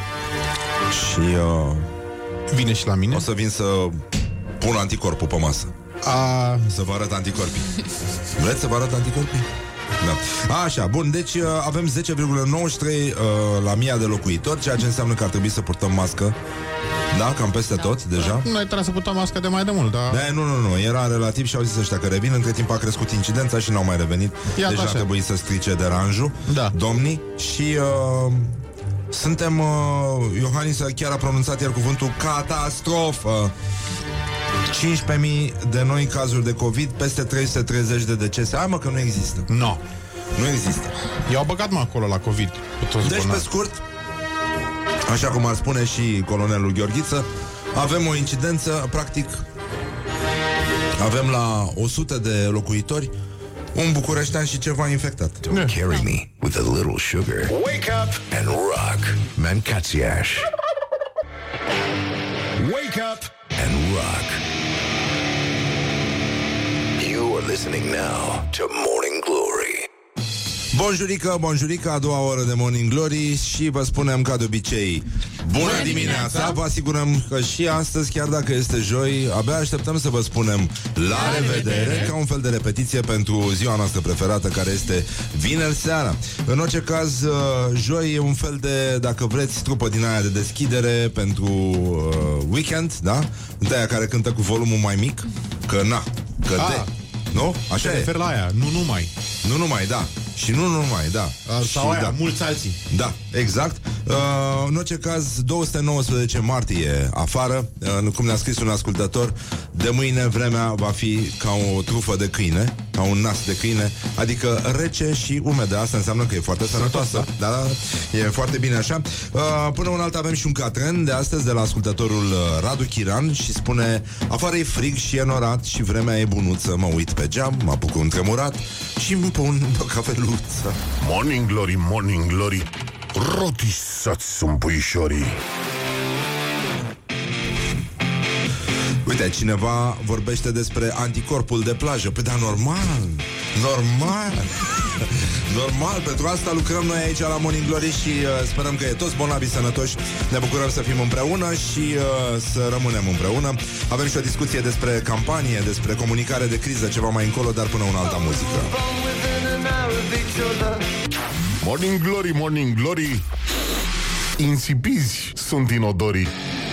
și uh, Vine și la mine. o să vin să pun anticorpul pe masă. A... Să vă arăt anticorpii. Vreți să vă arăt anticorpii? Da. Așa, bun, deci uh, avem zece virgulă nouăzeci și trei uh, la mie de locuitori, ceea ce înseamnă că ar trebui să purtăm mască. Da, cam peste tot, deja. Noi trebuie să purtăm mască de mai de mult, dar... Da, nu, nu, nu, era relativ și au zis ăștia că revin. Între timp a crescut incidența și n-au mai revenit. Iată Deci așa. a trebuit să strice deranjul, Da. domnii. Și uh, suntem uh, Iohannis chiar a pronunțat iar cuvântul catastrofă. cincisprezece mii de noi cazuri de COVID, peste trei sute treizeci de decese. Hai mă că nu există. No. Nu există. I-au băgat mă acolo la COVID. Cu toți Deci, pe bolnavi. scurt, așa cum ar spune și colonelul Gheorghiță, avem o incidență, practic, avem la o sută de locuitori un bucureștean și ceva infectat. Don't carry me with a little sugar. Wake up and rock. Mancațiaș. Wake up and rock. You are listening now to Morning Glory. Bonjurică, bonjurică, a doua oră de Morning Glory și vă spunem ca de obicei bună, bună dimineața! dimineața! Vă asigurăm că și astăzi, chiar dacă este joi, abia așteptăm să vă spunem la, la revedere, revedere, ca un fel de repetiție pentru ziua noastră preferată, care este vineri seara. În orice caz, joi e un fel de, dacă vreți, trupă din aia de deschidere pentru uh, weekend, da? De aia care cântă cu volumul mai mic, că na, că A. de... Nu? Așa Te e. refer la aia, nu numai. Nu numai, da. Și nu numai, da. Sau și aia, da. mulți alții. Da, exact. Uh, în orice caz, două sute nouăsprezece martie afară, uh, cum ne-a scris un ascultător, de mâine vremea va fi ca o trufă de câine, ca un nas de câine, adică rece și umedă. Asta înseamnă că e foarte sănătoasă. Da, da, e foarte bine așa. Uh, până un alt avem și un catren de astăzi de la ascultătorul uh, Radu Chiran și spune: afară e frig și e norat și vremea e bunuță, mă uit pe geam, mă apuc un tremurat și îmi pun o cafeluță. Morning Glory, Morning Glory, rotisați sunt puișorii. Uite, cineva vorbește despre anticorpul de plajă. Păi, dar normal, normal normal, pentru asta lucrăm noi aici la Morning Glory și uh, sperăm că e toți bolnavi sănătoși. Ne bucurăm să fim împreună și uh, să rămânem împreună. Avem și o discuție despre campanie, despre comunicare de criză ceva mai încolo, dar până una alta muzică. Morning Glory, Morning Glory, insipizi sunt inodorii.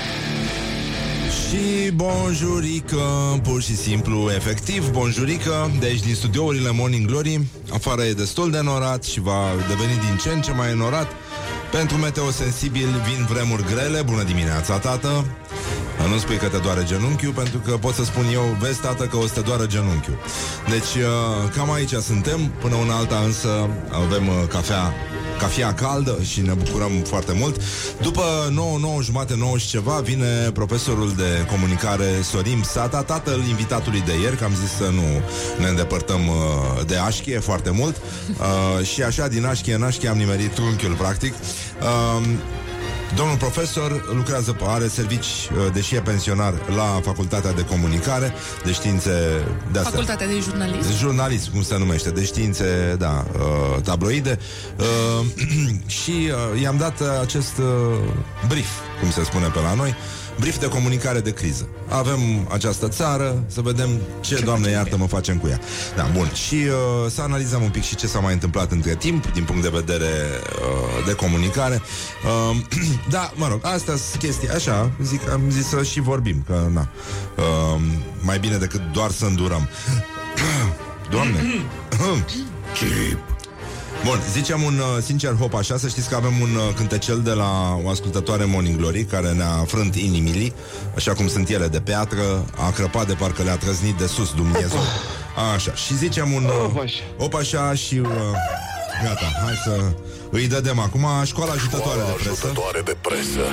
Și bonjurică, pur și simplu, efectiv, bonjurică. De aici din studiourile Morning Glory. Afară e destul de norat și va deveni din ce în ce mai norat. Pentru meteosensibil vin vremuri grele. Bună dimineața, tată. Nu spui că te doare genunchiul, pentru că pot să spun eu, vezi, tată, că o să te doară genunchiul. Deci, cam aici suntem. Până una alta însă avem cafea Cafea caldă și ne bucurăm foarte mult. După nouă, nouă jumate, nouă și ceva, vine profesorul de comunicare Sorin Sata, tatăl invitatului de ieri, că am zis să nu ne îndepărtăm uh, de Așchie foarte mult. Uh, și așa, din Așchie în Așchie am nimerit trunchiul, practic. Uh, Domnul profesor lucrează, are servici, deși e pensionar, la Facultatea de Comunicare, de științe de-astea. Facultatea de jurnalism. Jurnalism, cum se numește, de științe, da, uh, tabloide. Uh, și uh, i-am dat acest uh, brief, cum se spune pe la noi, brief de comunicare de criză. Avem această țară, să vedem ce, ce Doamne iartă-mă, facem cu ea. Da, bun. Și uh, să analizăm un pic și ce s-a mai întâmplat între timp, din punct de vedere uh, de comunicare. Uh, da, mă rog, astea sunt chestii, așa, zic, am zis să și vorbim, că na, uh, mai bine decât doar să îndurăm. Doamne! Chip! Bun, zicem un uh, sincer hop așa. Să știți că avem un uh, cântecel de la o ascultătoare Morning Glory, care ne-a frânt inimile, așa cum sunt ele de piatră. A crăpat de parcă le-a trăznit de sus Dumnezeu. Așa, și zicem un uh, hop așa și uh, gata, hai să îi dădem acum școala ajutătoare de presă. Ajutătoare de presă.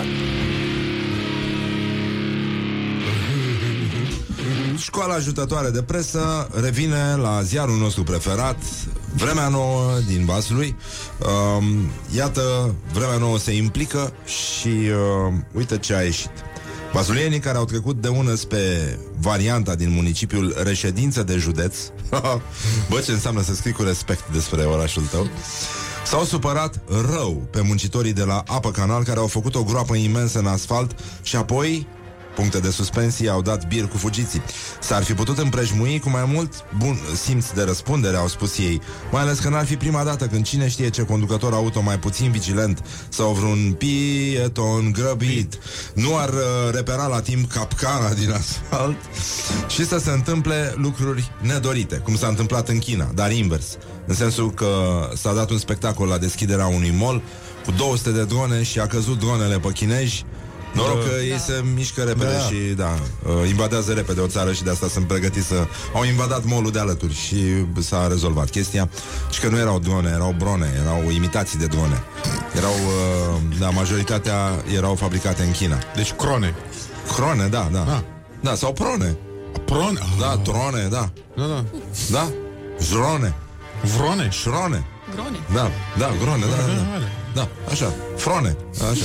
Școala ajutătoare de presă revine la ziarul nostru preferat, Vremea Nouă din Vaslui. uh, Iată, Vremea Nouă se implică și uh, uite ce a ieșit. Vasluienii care au trecut de ună pe varianta din municipiul Reședință de Județ bă, ce înseamnă să scrii cu respect despre orașul tău, s-au supărat rău pe muncitorii de la Apă Canal, care au făcut o groapă imensă în asfalt și apoi, puncte de suspensie, au dat bir cu fugiții. S-ar fi putut împrejmui cu mai mult bun simț de răspundere, au spus ei, mai ales că n-ar fi prima dată când cine știe ce conducător auto mai puțin vigilent sau vreun pieton grăbit nu ar uh, repera la timp capcana din asfalt și să se întâmple lucruri nedorite, cum s-a întâmplat în China, dar invers, în sensul că s-a dat un spectacol la deschiderea unui mall cu două sute de drone și a căzut dronele pe chinezi. Noroc că da. ei se mișcă repede da. și da, uh, invadează repede o țară și de asta sunt pregătiți să... Au invadat mall-ul de alături și s-a rezolvat chestia. Și că nu erau drone, erau brone, erau imitații de drone. Erau, uh, da, majoritatea erau fabricate în China. Deci crone. Crone, da, da. Ah. Da, sau prone. Prone? Da, trone, da. Da, da. Da? Jrone. Vrone. Șrone. Grone. Da, da, grone, da, da, da. Da, așa, frone, așa.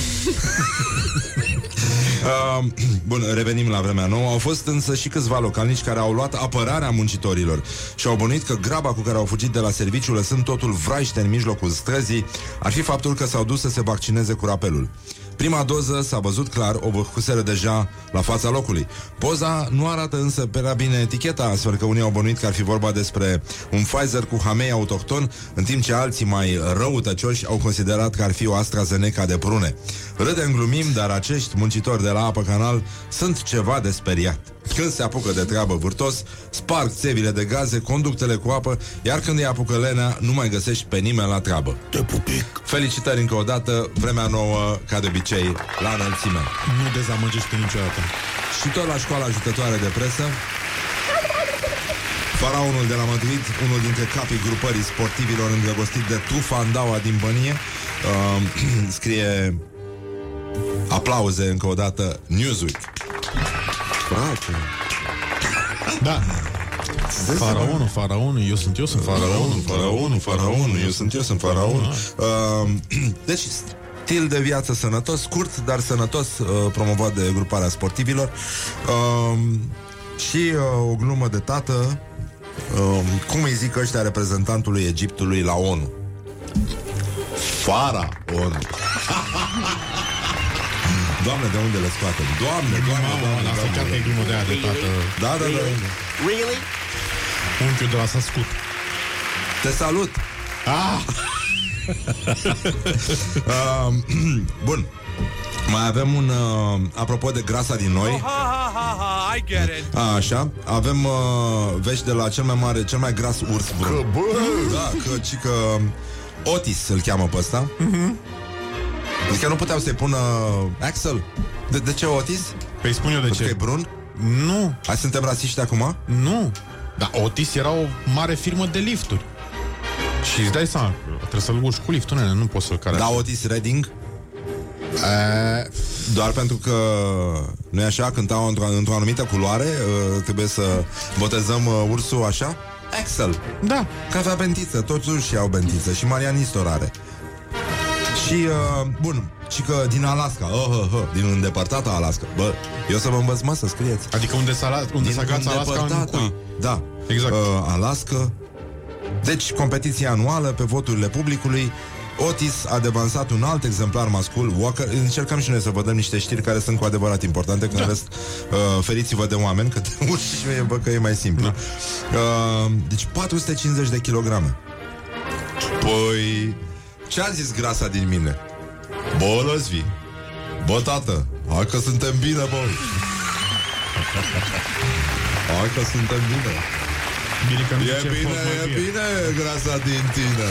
uh, Bun, revenim la Vremea Nouă. Au fost însă și câțiva localnici care au luat apărarea muncitorilor și au bănuit că graba cu care au fugit de la serviciu, lăsând totul vraiște în mijlocul străzii, ar fi faptul că s-au dus să se vaccineze cu rapelul. Prima doză s-a văzut clar, o văcuseră deja la fața locului. Poza nu arată însă prea bine eticheta, astfel că unii au bănuit că ar fi vorba despre un Pfizer cu hamei autohton, în timp ce alții mai răutăcioși au considerat că ar fi o AstraZeneca de prune. Râdem, glumim, dar acești muncitori de la Apă Canal sunt ceva de speriat. Când se apucă de treabă vârtos, sparg țevile de gaze, conductele cu apă, iar când îi apucă lenea, nu mai găsești pe nimeni la treabă. Te pupic. Felicitări încă o dată, Vremea Nouă, ca de obicei, la înălțime. Nu dezamăgește niciodată. Și tot la școala ajutătoare de presă, faraonul de la Madrid, unul dintre capii grupării sportivilor îndrăgostiți de Tufandaua din Bănie, uh, scrie aplauze încă o dată Newsweek. Frate. Da. Faraonul, faraonul, eu sunt eu, sunt faraonul, faraonul, faraonul, faraonul, eu sunt eu, sunt faraonul. Uh, deci, Stil de viață sănătos, scurt, dar sănătos, uh, promovat de gruparea sportivilor. Uh, și uh, o glumă de tată, uh, cum îi zic ăștia reprezentantului Egiptului la ONU? Fara ONU. Doamne, de unde le scoatem? Doamne, doamne, Mamă, doamne, asta doamne, chiar că e glumă de aia de tată. Da, da, da. Really? Unchiul de la Sascut. Te salut. Ah! uh, Bun. Mai avem un uh, apropo de grasa din noi. Oh, ha, ha, ha, ha, I get it. A, așa. Avem uh, vești de la cel mai mare, cel mai gras urs vreo. Că bă! Da, că, ci că Otis îl cheamă pe ăsta. uh-huh. Deci că nu puteau să-i pună Axel. De, de ce Otis? Păi spun eu de Pentru ce. că e brun? Nu. Hai, suntem rasiști acum? Nu. Dar Otis era o mare firmă de lifturi. Și îți dai seama, trebuie să-l urci cu liftul, nene, nu poți să-l care. Da, Otis Redding? E... Doar pentru că nu e așa, cântau într-o, într-o anumită culoare, uh, trebuie să botezăm uh, ursul așa? Axel. Da. Că avea bentiță, toți urșii au bentiță. Și Marian Nistor are. Și, uh, bun, și că din Alaska, oh, oh, oh, din îndepărtată Alaska. Bă, eu să vă învăț, mă, să scrieți. Adică unde s-a, unde s-a gața Alaska în cui. Da, exact. uh, Alaska. Deci, competiția anuală pe voturile publicului. Otis a devansat un alt exemplar mascul, Walker. Încercăm și noi să vă dăm niște știri care sunt cu adevărat importante, când da. rest, uh, feriți-vă de oameni, că de urși bă, că e mai simplu. Da. Uh, deci patru sute cincizeci de kilograme. Păi, ce a zis grasa din mine? Bă, Lăzvi, bă, tată, hai că suntem bine, bă. Hai că suntem bine. Bine că nu E bine, e bine, bine grasa din tine.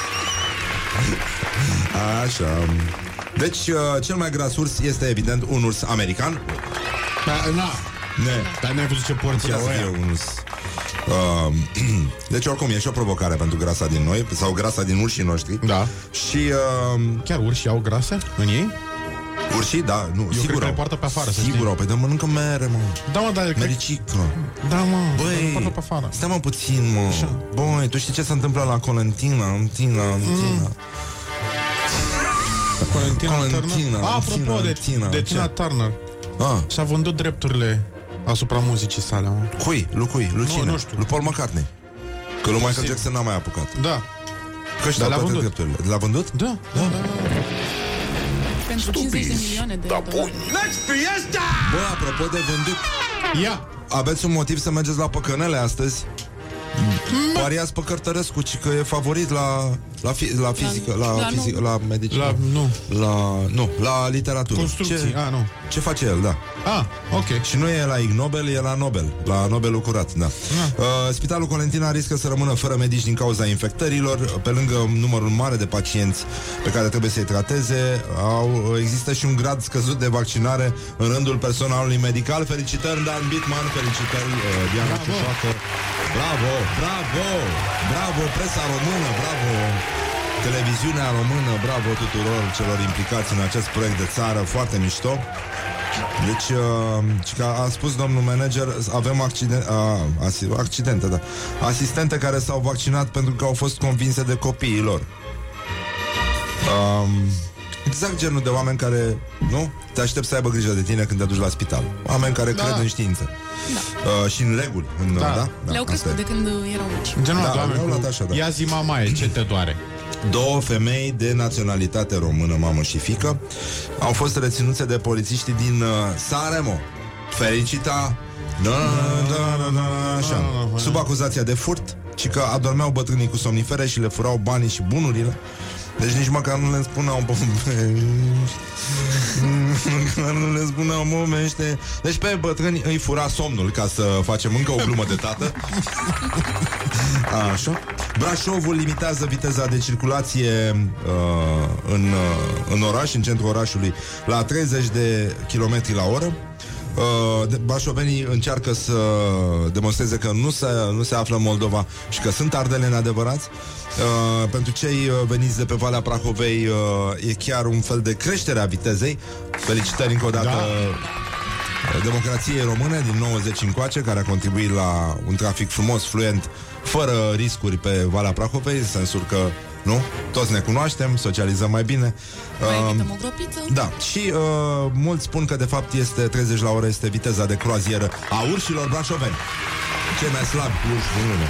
Așa. Deci, uh, cel mai gras urs este evident un urs american. Da, na. Ne. Dar n-ai văzut ce porție au aia. Un urs. Uh, deci, oricum, e și o provocare pentru grasa din noi, sau grasa din urșii noștri. Da. Și... Uh, chiar urșii au grase în ei? Urșii, da, nu, eu sigur cred că au. le poartă pe afară, să sigur știi. au, pe de mănâncă mere, mă. Da, mă, dar mericică. Da, mă, băi, poartă pe afară. stai mă puțin, mă. Așa. Băi, tu știi ce se întâmplă la Colentina, în Tina, în Tina. Mm. Colentina, Colentina, Turner. Apropo de, Tina, de Tina Turner. Ah. Și-a vândut drepturile asupra muzicii sale, mă. Cui? Lui cui? Lui cine? Nu, nu știu. Lui Paul McCartney. Că lui Michael Jackson n-a mai apucat. Da. Că și-a toate drepturile. L-a vândut? Da, da, da, da. Pentru cincizeci de milioane de dolari. Next fiesta! Bă, apropo de vândut, ia, aveți un motiv să mergeți la păcănele astăzi? Marias Păcărtărescu, ci că e favorit la la, fi, la fizică, la, la, fizică, la medicină. La, nu. La, nu, la literatură. Construcții, ce, a, nu. Ce face el, da. Ah, ok. Și nu e la Ig Nobel, e la Nobel, la Nobelul curat, da. Uh, Spitalul Colentina riscă să rămână fără medici din cauza infectărilor. Pe lângă numărul mare de pacienți pe care trebuie să-i trateze, au, există și un grad scăzut de vaccinare în rândul personalului medical. Felicitări, Dan Bitman, felicitări, uh, Diana Ciușoacă. Bravo, bravo, bravo, presa română, bravo, televiziunea română, bravo tuturor celor implicați în acest proiect de țară, foarte mișto. Deci, uh, ca a spus domnul manager, avem accident, uh, asi, accidente, da. Asistente care s-au vaccinat pentru că au fost convinse de copiii lor. Um, exact genul de oameni care, nu? Te aștept să aibă grijă de tine când te duci la spital. Oameni care da. cred în știință. Da. Uh, și în reguli. În, da. Da? Da, le-au crescut de când erau mici. Genul da, da, le-au luat așa, da. Ia zi, mamaie, ce te doare? Două femei de naționalitate română, mamă și fiică, au fost reținute de polițiștii din uh, Saremo. Fericita, da, da, da, da, așa, sub acuzația de furt, ci că adormeau bătrânii cu somnifere și le furau banii și bunurile. Deci nici măcar nu le spuneau măcar nu le spuneau momește. Deci pe bătrâni îi fura somnul, ca să facem încă o glumă de tată. Așa. Brașovul limitează viteza de circulație uh, în, uh, în oraș, în centrul orașului, la treizeci de kilometri la oră. Uh, Brașovenii încearcă să demonstreze că nu se, nu se află în Moldova și că sunt ardeleni adevărați. Uh, pentru cei uh, veniți de pe Valea Prahovei, uh, e chiar un fel de creștere a vitezei. Felicitări încă o dată da. democrației române din nouăzeci încoace, care a contribuit la un trafic frumos, fluent, fără riscuri pe Valea Prahovei, în sensul că nu? Toți ne cunoaștem, socializăm mai bine. Mai uh, evităm o gropiță. Da, și uh, mulți spun că de fapt este treizeci la oră, este viteza de croazieră a urșilor brașoveni. Cei mai slabi urși din lume.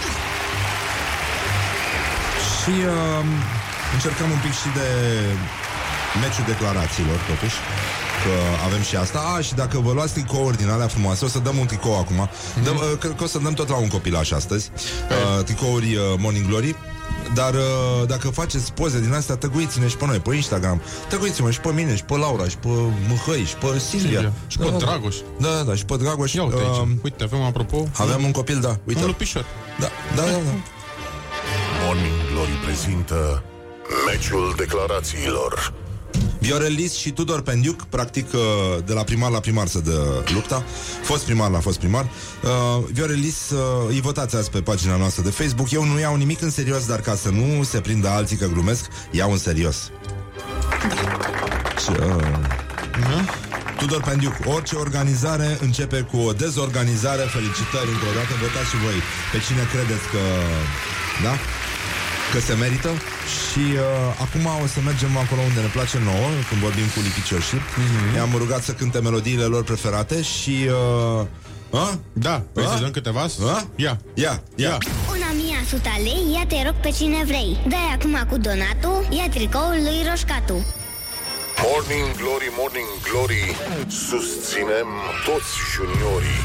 Și uh, încercăm un pic și de meciul declarațiilor, totuși, că avem și asta. A, și dacă vă luați tricouri din alea frumoase, o să dăm un tricou acum. Mm-hmm. Dăm, uh, cred că o să dăm tot la un copilaș astăzi. Uh, tricouri uh, Morning Glory. Dar uh, dacă faceți poze din astea, tăguiți-ne și pe noi, pe Instagram. Tăguiți-mă și pe mine, și pe Laura, și pe Mihăi, și pe Silvia, Silvia. Și pe da, Dragoș. Da, da, da, și pe Dragoș. Ia uite uh, aici. Uite, avem apropo Avem un copil, da, uite. un lupișor. Da, da, da, da. Morning Glory prezintă meciul declarațiilor. Viorel Lis și Tudor Pendiuc, practic de la primar la primar se dă lupta. Fost primar la fost primar. uh, Viorel Lis, uh, îi votați azi pe pagina noastră de Facebook. Eu nu iau nimic în serios, dar ca să nu se prindă alții că glumesc, iau în serios. Și, uh, uh-huh. Tudor Pendiuc, orice organizare începe cu o dezorganizare. Felicitări încă o dată, votați și voi pe cine credeți că... Da? Că se merită. Și uh, acum o să mergem acolo unde ne place nouă, când vorbim cu lipicioșii. Mm-hmm. I-am rugat să cânte melodiile lor preferate. Și uh, a? Da, vrei să dăm câteva? A? Ia, ia, ia. Una mie suta lei, ia te rog pe cine vrei. Dai acum cu donatul, ia tricoul lui Roșcatu. Morning Glory, Morning Glory, susținem toți juniorii.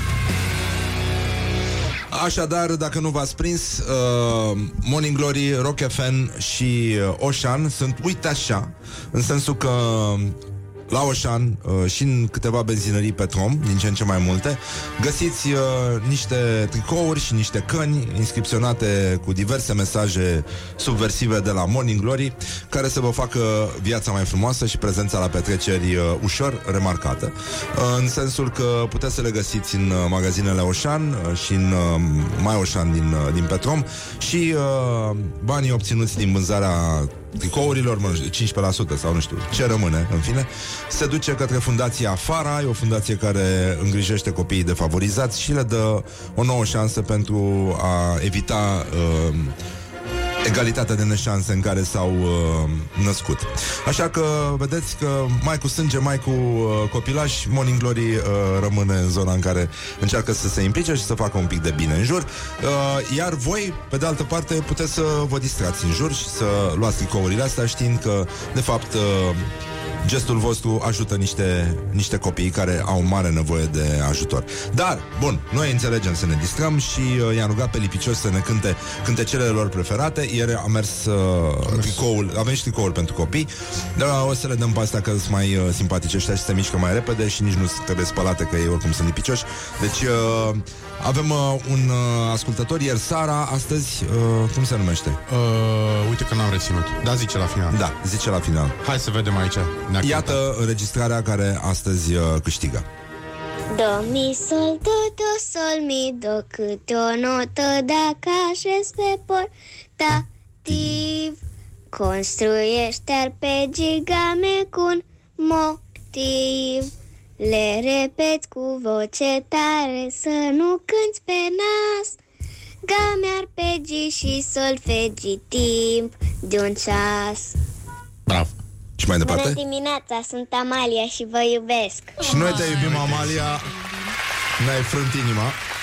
Așadar, dacă nu v-ați prins, uh, Morning Glory, Rock F M și uh, Oșan sunt, uite așa, în sensul că la Oșan uh, și în câteva benzinării Petrom, din ce în ce mai multe, găsiți uh, niște tricouri și niște căni inscripționate cu diverse mesaje subversive de la Morning Glory, care să vă facă viața mai frumoasă și prezența la petreceri uh, ușor remarcată. Uh, în sensul că puteți să le găsiți în uh, magazinele Oșan uh, și în uh, Mai Oșan din, uh, din Petrom și uh, banii obținuți din vânzarea tricourilor, mă, cincisprezece la sută sau nu știu ce rămâne, în fine, se duce către Fundația Fara, e o fundație care îngrijește copiii defavorizați și le dă o nouă șansă pentru a evita uh, egalitatea de neșanse în care s-au uh, născut. Așa că vedeți că mai cu sânge, mai cu uh, copilași, Morning Glory uh, rămâne în zona în care încearcă să se implice și să facă un pic de bine în jur. Uh, iar voi, pe de altă parte, puteți să vă distrați în jur și să luați tricourile astea știind că, de fapt, uh, gestul vostru ajută niște, niște copii care au mare nevoie de ajutor. Dar, bun, noi înțelegem să ne distrăm și uh, i-am rugat pe lipicioși să ne cânte cântecele lor preferate. Ieri a mers uh, tricoul, avem și tricoul pentru copii, dar o să le dăm pe astea că sunt mai uh, simpatice ăștia și se mișcă mai repede și nici nu trebuie spălate, că ei oricum sunt lipicioși. Deci uh, avem uh, un uh, ascultător, ieri Sara, astăzi, uh, cum se numește? Uh, uite că n-am reținut. Da, zice la final. Da, zice la final. Hai să vedem aici. Iată cântat înregistrarea care astăzi uh, câștigă. Do, mi, sol, do, do, sol, mi, do, câte o notă dacă așez pe portativ. Construiește arpegigame cu un motiv. Le repet cu voce tare să nu cânți pe nas. Game, arpegii și solfegii, timp de un ceas. Bravo. Și mai departe? Bună dimineața, sunt Amalia și vă iubesc. Și noi te iubim, Amalia. Ne-ai frânt inima.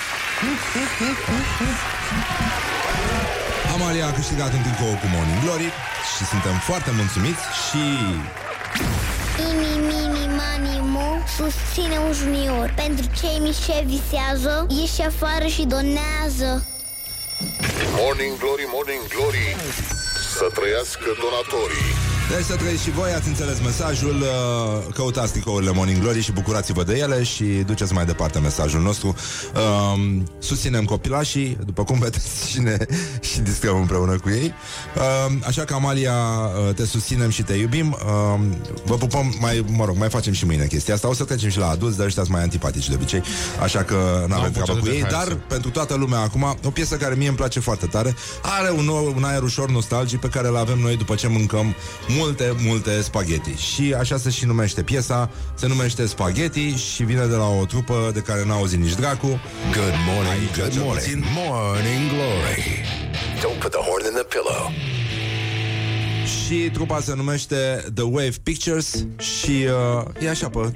Amalia a câștigat un tricou cu Morning Glory și suntem foarte mulțumiți și... Ini, mini, mani, mo, susține un junior. Pentru cei mici ce visează, ieși afară și donează. Morning Glory, Morning Glory, să trăiască donatorii. Deci să trăiți și voi, ați înțeles mesajul. Căutați tricourile Morning Glory și bucurați-vă de ele și duceți mai departe mesajul nostru. uh, Susținem copilașii, după cum vedeți, și ne și distrăm împreună cu ei. uh, Așa că, Amalia, te susținem și te iubim. uh, Vă pupăm, mai, mă rog, mai facem și mâine chestia asta. O să trecem și la adulți, dar ăștia sunt mai antipatici de obicei, așa că n-avem treabă cu ei. Dar să... pentru toată lumea acum, o piesă care mie îmi place foarte tare. Are un, un aer ușor nostalgic pe care îl avem noi după ce mâncăm multe, multe spaghetti. Și așa se și numește piesa. Se numește Spaghetti și vine de la o trupă de care n-a auzit nici dracu. Good morning, Aici, good morning, puțin. Morning Glory. Don't put the horn in the pillow. Și trupa se numește The Wave Pictures. Și uh, e așa pe...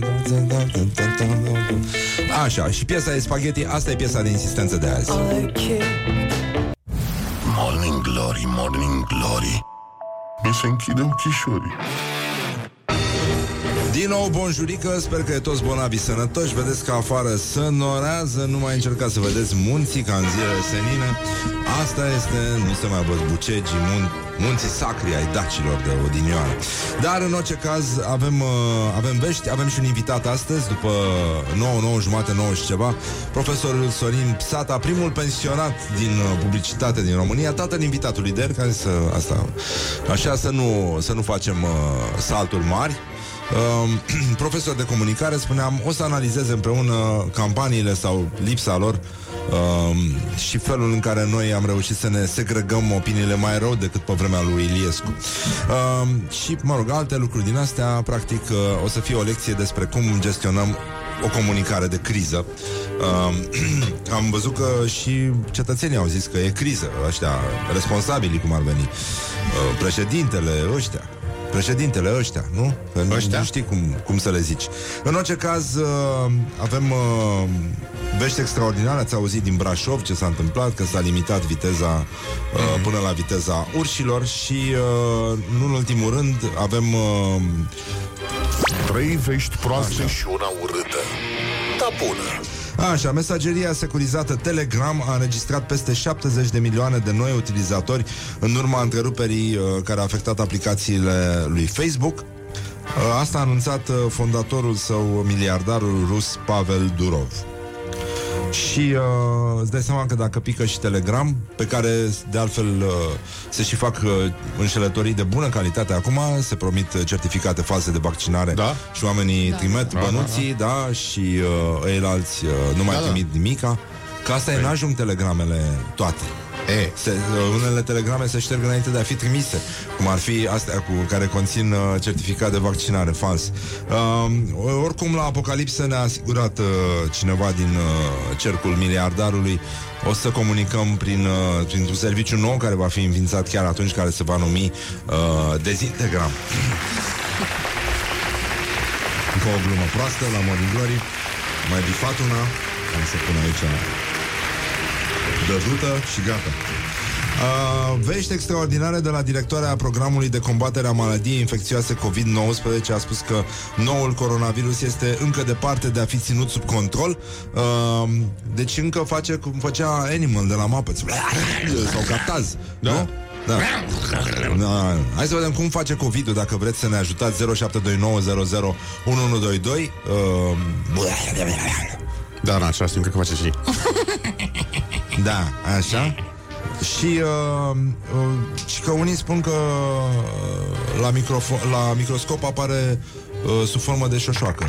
Așa, și piesa e Spaghetti. Asta e piesa de insistență de azi. Morning Glory, Morning Glory, mi se închide ochișorii. Din nou, bonjurică, sper că e toți bolnavi sănătoși. Vedeți că afară sănorează. Nu mai încercați să vedeți munții ca în zilele senine. Asta este, nu se mai văd bucegii, mun- munții sacri ai dacilor de odinioară. Dar în orice caz avem, uh, avem vești. Avem și un invitat astăzi. După nouă, nouă jumate, nouă și ceva, profesorul Sorin Psata, primul pensionat din uh, publicitate din România, tatăl invitatului de ieri, care să, asta, așa să nu, să nu facem uh, salturi mari. Uh, profesor de comunicare, spuneam, o să analizeze împreună campaniile sau lipsa lor uh, și felul în care noi am reușit să ne segregăm opiniile mai rău decât pe vremea lui Iliescu. Uh, și, mă rog, alte lucruri din astea. Practic, uh, o să fie o lecție despre cum gestionăm o comunicare de criză. Uh, am văzut că și cetățenii au zis că e criză. Ăștia responsabili, cum ar veni, uh, președintele, ăștia Președintele ăștia, nu? Că ăștia? Nu știi cum, cum să le zici. În orice caz, uh, avem uh, vești extraordinare. Ați auzit din Brașov ce s-a întâmplat, că s-a limitat viteza uh, până la viteza urșilor. Și, uh, nu în ultimul rând, avem uh, trei vești proaste. Așa. Și una urâtă, dar bună. Așa, mesageria securizată Telegram a înregistrat peste șaptezeci de milioane de noi utilizatori în urma întreruperii uh, care a afectat aplicațiile lui Facebook. Uh, asta a anunțat uh, fondatorul său, miliardarul rus Pavel Durov. Și uh, îți dai seama că dacă pică și Telegram, pe care de altfel uh, se și fac uh, înșelătorii de bună calitate acum, se promit certificate false de vaccinare, da? Și oamenii da. trimit da, bănuții, da, da. da, și uh, ei alți uh, nu mai da, trimit da. nimica. Că asta e, n-ajung telegramele toate. E. Se, uh, unele telegrame se șterg înainte de a fi trimise, cum ar fi astea cu care conțin uh, certificat de vaccinare fals. Uh, oricum, la Apocalipsă ne-a asigurat uh, cineva din uh, cercul miliardarului. O să comunicăm prin, uh, printr-un serviciu nou care va fi înființat chiar atunci, care se va numi uh, Dezintegram. Încă o glumă proastă la Morning Glory. Mai bifat una. Am să pun aici dădută și gata. Uh, vești extraordinare de la directoarea programului de combatere a maladiei infecțioase covid nouăsprezece. A spus că noul coronavirus este încă departe de a fi ținut sub control. uh, Deci încă face cum făcea Animal de la Muppets sau Captaz, da. Nu? Da. Da. Hai să vedem cum face COVID-ul. Dacă vreți să ne ajutați, zero șapte doi nouă zero zero unu unu doi doi. uh... Da, da, așa simt că face și da, așa. Și, uh, uh, și că unii spun că uh, la, microfo- la microscop apare uh, sub formă de șoșoacă.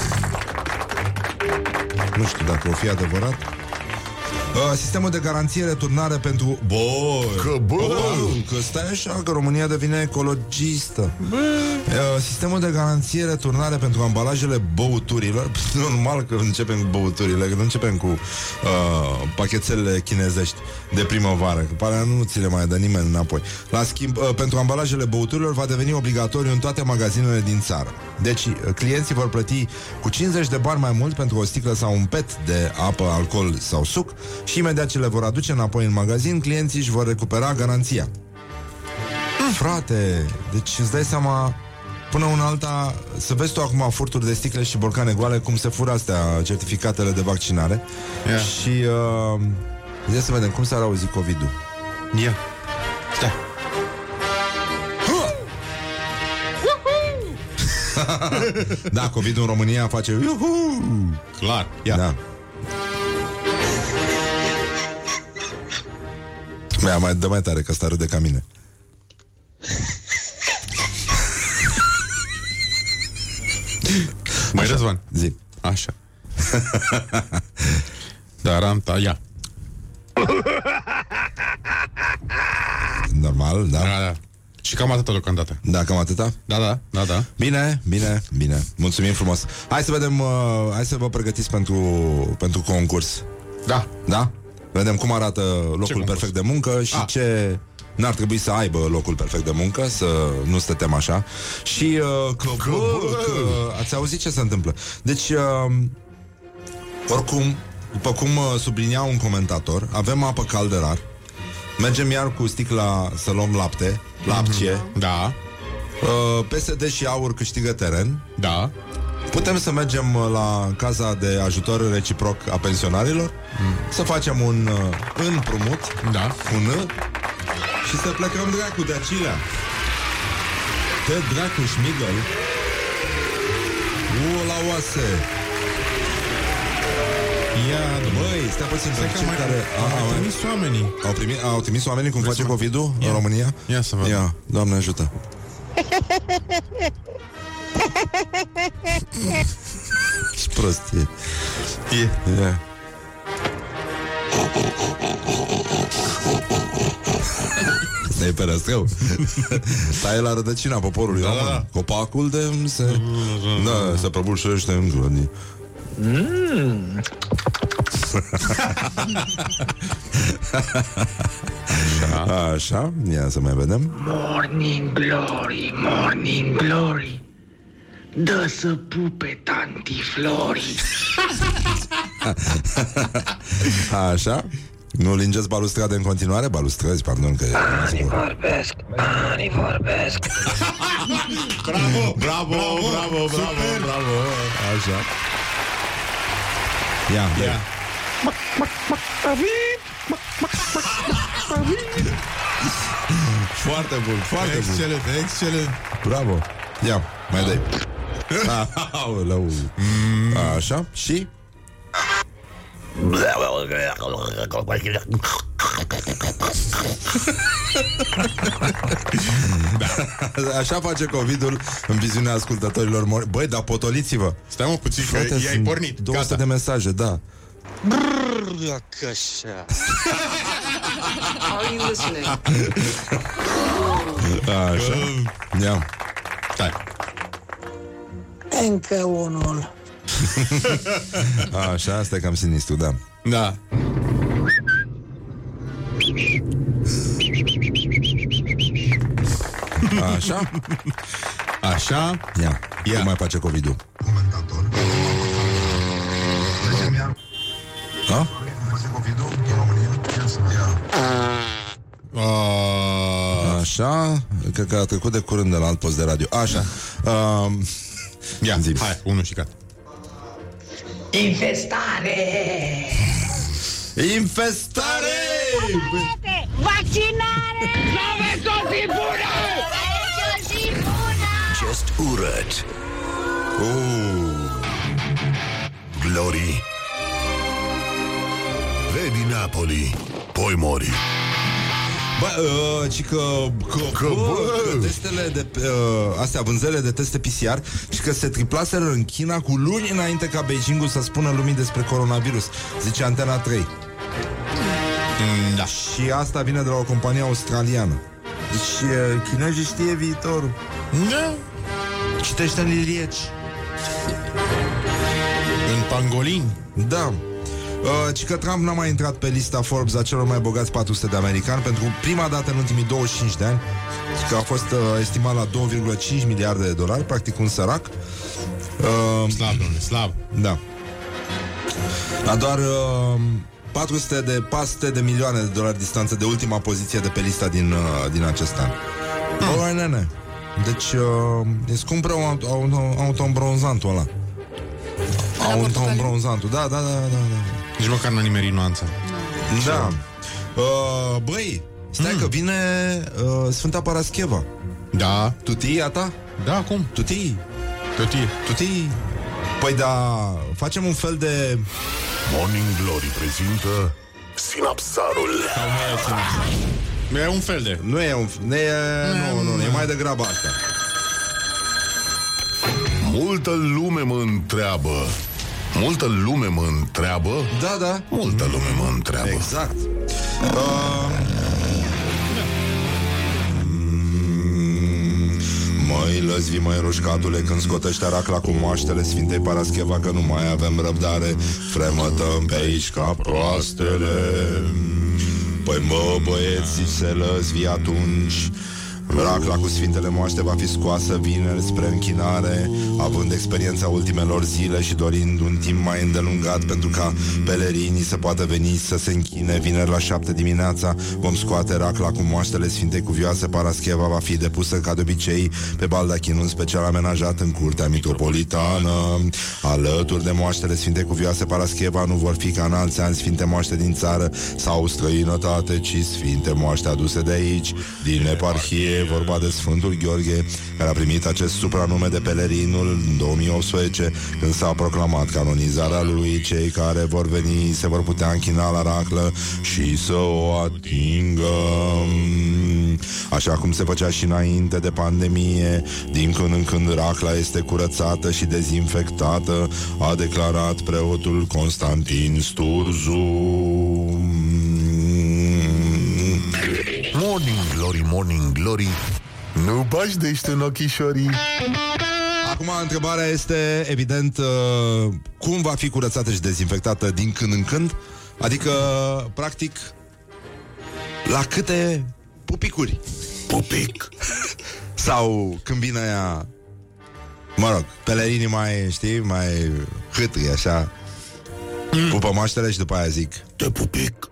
Nu știu dacă o fi adevărat. Uh, sistemul de garanție returnare pentru... Bă, că bă, bă, că stai așa, că România devine ecologistă. uh, Sistemul de garanție returnare pentru ambalajele băuturilor. Normal că începem cu băuturile, că nu începem cu uh, pachetelele chinezești de primăvară, că pare nu ți le mai dă nimeni înapoi. La schimb, uh, pentru ambalajele băuturilor va deveni obligatoriu în toate magazinele din țară. Deci uh, clienții vor plăti cu cincizeci de bani mai mult pentru o sticlă sau un pet de apă, alcool sau suc. Și imediat ce le vor aduce înapoi în magazin, clienții își vor recupera garanția. mm. Frate, deci îți dai seama, până una alta, să vezi tu acum furturi de sticle și borcane goale, cum se fură astea certificatele de vaccinare. yeah. Și uh, ia să vedem cum s-ar auzi COVID-ul. Ia yeah. Stai. Da, COVID-ul în România face Iuhu! Clar, ia da. Mai, mai dă mai tare, că ăsta râde ca mine. Mai Răzvan. Zi. Așa. Daranta, ia. Normal, da? Da, da. Și cam atâta deocamdată. Da, cam atâta? Da, da, da, da. Bine, bine, bine. Mulțumim frumos. Hai să vedem, uh, hai să vă pregătiți pentru, pentru concurs. Da. Da? Vedem cum arată locul perfect de muncă și A. ce n-ar trebui să aibă locul perfect de muncă, să nu stătem așa. Și uh, că, că, bă, că ați auzit ce se întâmplă. Deci, uh, oricum, după cum uh, sublinia un comentator, avem apă caldă rar. Mergem iar cu sticla să luăm lapte, lapcie. Mm-hmm. Da. Uh, P S D și AUR câștigă teren. Da. Putem să mergem la Casa de Ajutor Reciproc a Pensionarilor, mm. să facem un uh, împrumut, da, un N, și să plecăm dracu de acilea. Te dracu șmigăl. U, la oase. Ia, băi, stai puțin, pentru cei care au trimis oamenii. Au, primit, au trimis oamenii cum face COVID-ul în România? Ia să văd. Ia, Doamne ajută. Ce prost e. E. Ia. Stai pe răstrău. Stai la rădăcina poporului, da, da. Copacul de se, da, se prăbușește în grădini. Mm. Așa. Așa, ia să mai vedem. Morning glory, morning glory, dă să pupe tanti Flori. Așa. Nu lingeți balustrade în continuare? Balustrăzi, pardon că... Banii vorbesc, banii vorbesc. Bravo, bravo, bravo, bravo, bravo, bravo. Așa. Ia, ia. Foarte bun, foarte bun. Excelent, excelent. Bravo. Ia, mai dai. Aoleu. Așa, și? Așa face COVID-ul în viziunea ascultătorilor mori. Băi, dar potoliți-vă. Stai mă puțin, că i-ai pornit. două sute de mesaje, da. Așa. Ia. Stai. Încă unul. Așa, asta e cam sinistru, da. Da. Așa. Așa. Ia, ia. Cum mai face COVID-ul? Comentator. Da? Așa. Cred că a trecut de curând de la alt post de radio. Așa. uh, Ia, zi. Hai, unul și cat. Infestare! Infestare! Vaccinare! Aveți o zi bună! Aveți o zi bună! Just urât. uh. Glory. Vedi Napoli, poi mori. Bă, uh, ci că, că, că, bă, că testele de, uh, astea, vânzările de teste P C R și că se triplaseră în China cu luni înainte ca Beijingul să spună lumii despre coronavirus, zice Antena trei. Mm, da. Și asta vine de la o companie australiană. Deci uh, chinezii știe viitorul. Da. Citește în lilieci. În pangolin. Da. Uh, ci că Trump n-a mai intrat pe lista Forbes a celor mai bogați patru sute de americani pentru prima dată în ultimii douăzeci și cinci de ani, și că a fost uh, estimat la doi virgulă cinci miliarde de dolari, practic un sărac. uh, Slab, domnule, slab. Da. La doar uh, patru sute de, patru sute de milioane de dolari distanță de ultima poziție de pe lista din, uh, din acest an. hmm. Oi, nene. Deci uh, e scumpă auto-îmbronzantul ăla. Auto-îmbronzantul, da, da, da, da, da. Nici măcar n-a nimerit nuanța. Da. Uh, băi, stai mm. că vine uh, Sfânta Parascheva. Da. Tutii a ta? Da, cum? Tutii. Tutii. Tutii. Păi da, facem un fel de... Morning Glory prezintă Sinapsarul. Sau nu e sinapsarul? Nu e un fel de... Nu e un... Nu, e, nu, nu, nu, e mai degrabă asta. Multă lume mă întreabă. Multă lume mă întreabă. Da, da. Multă lume mă întreabă. Exact. uh... Măi, lăzvi, măi, roșcatule, când scotește aracla cu moaștele Sfintei Parascheva, că nu mai avem răbdare, fremătăm pe aici ca proastele. Păi mă, băieți, se lăsvi atunci. Racla cu Sfintele Moaște va fi scoasă vineri spre închinare, având experiența ultimelor zile și dorind un timp mai îndelungat pentru ca pelerinii să poată veni să se închine. Vineri la șapte dimineața vom scoate racla cu moaștele Sfintei Cuvioase Parascheva. Va fi depusă ca de obicei pe baldachin, un special amenajat în curtea metropolitană. Alături de moaștele Sfintei Cuvioase Parascheva nu vor fi ca în alți ani sfinte moaște din țară sau străinătate, ci sfinte moaște aduse de aici, din eparhie. E vorba de Sfântul Gheorghe, care a primit acest supranume de pelerinul în două mii optsprezece, când s-a proclamat canonizarea lui. Cei care vor veni se vor putea închina la raclă și să o atingă, așa cum se făcea și înainte de pandemie. Din când în când racla este curățată și dezinfectată, a declarat preotul Constantin Sturzu. Morning Glory, Morning Glory, nu băjdește în ochișorii. Acum întrebarea este, evident, uh, cum va fi curățată și dezinfectată din când în când? Adică, practic, la câte pupicuri? Pupic. Sau când vine ea, mă rog, pelerinii mai, știi, mai hâtâi, așa, mm. pupă moaștele și după aia zic te pupic.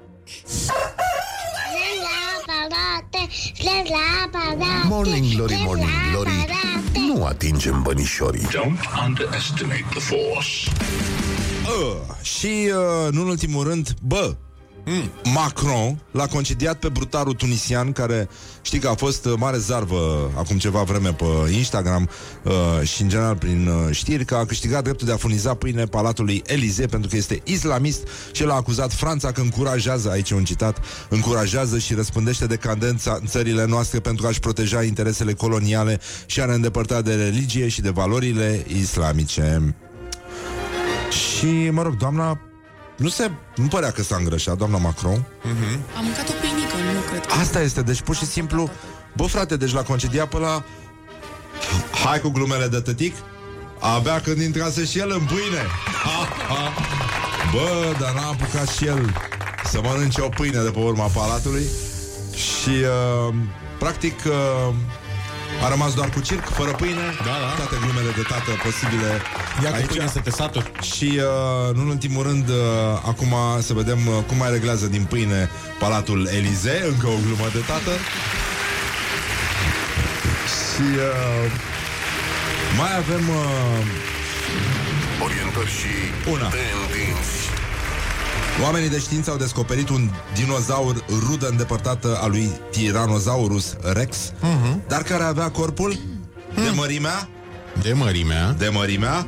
Morning Glory, Morning Glory, nu atingem bănișorii. Don't underestimate the force. uh, Și, uh, nu în ultimul rând, bă, Mm. Macron l-a concediat pe brutarul tunisian, care știi că a fost mare zarvă acum ceva vreme pe Instagram uh, și în general prin uh, știri, că a câștigat dreptul de a furniza pâine Palatului Elysee pentru că este islamist și l-a acuzat Franța că încurajează, aici e un citat, încurajează și răspândește decadența în țările noastre pentru a-și proteja interesele coloniale și a ne îndepărta de religie și de valorile islamice. Și, mă rog, doamna Nu se, nu părea că s-a îngrășat, doamna Macron. uh-huh. Am mâncat o pâinică, nu cred că... Asta este, deci pur și simplu. Bă, frate, deci l-a concediat pe la... Hai cu glumele de tătic. Abia când intrase și el în pâine. Ha, ha. Bă, dar n-a apucat și el să mănânce o pâine de pe urma palatului. Și uh, practic uh, a rămas doar cu circ, fără pâine. Da, da. Toate glumele de tată posibile. Ia cu aici. pâine să te saturi. Și uh, nu în ultimul rând, uh, acum să vedem uh, cum mai reglează din pâine Palatul Elysee. Încă o glumă de tată. Și uh, mai avem uh, orientări și una. tendinți. Oamenii de știință au descoperit un dinozaur rudă îndepărtată a lui Tyrannosaurus Rex, uh-huh. dar care avea corpul uh-huh. de mărimea De mărimea De mărimea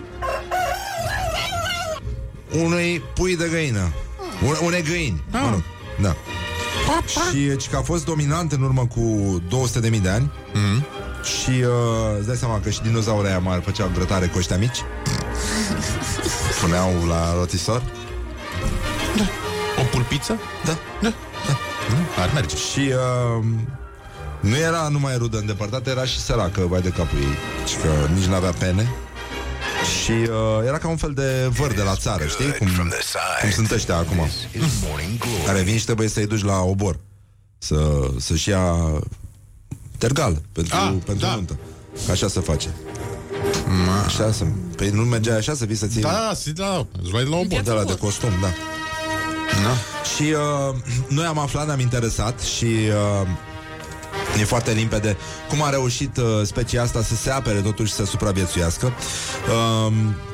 unui pui de găină. uh. Unei găini, uh. mă rog. Da. Și că a fost dominant în urmă cu două sute de mii de ani. uh. Și uh, îți dai seama că și dinozaurii aia mari făceau grătare cu ăștia mici. Puneau la rotisor. Da. O pulpiță? Da, da, da. Mm, ar merge. Și uh, nu era numai rudă îndepărtată, era și săracă, vai de capul ei. Și că nici n-avea pene. Și uh, era ca un fel de văr de la țară, știi? Cum, cum sunt ăștia acum, care vin și trebuie să-i duci la obor să, să-și ia tergal pentru, ah, pentru da. nuntă. Așa se face. Ma. Așa să... Păi nu mergea așa să vii să ții... Da, da, da, îți luai de la obor. De la de costum, da. Da. Și uh, noi am aflat, ne-am interesat și uh, e foarte limpede cum a reușit uh, specia asta să se apere totuși, să supraviețuiască. Uh,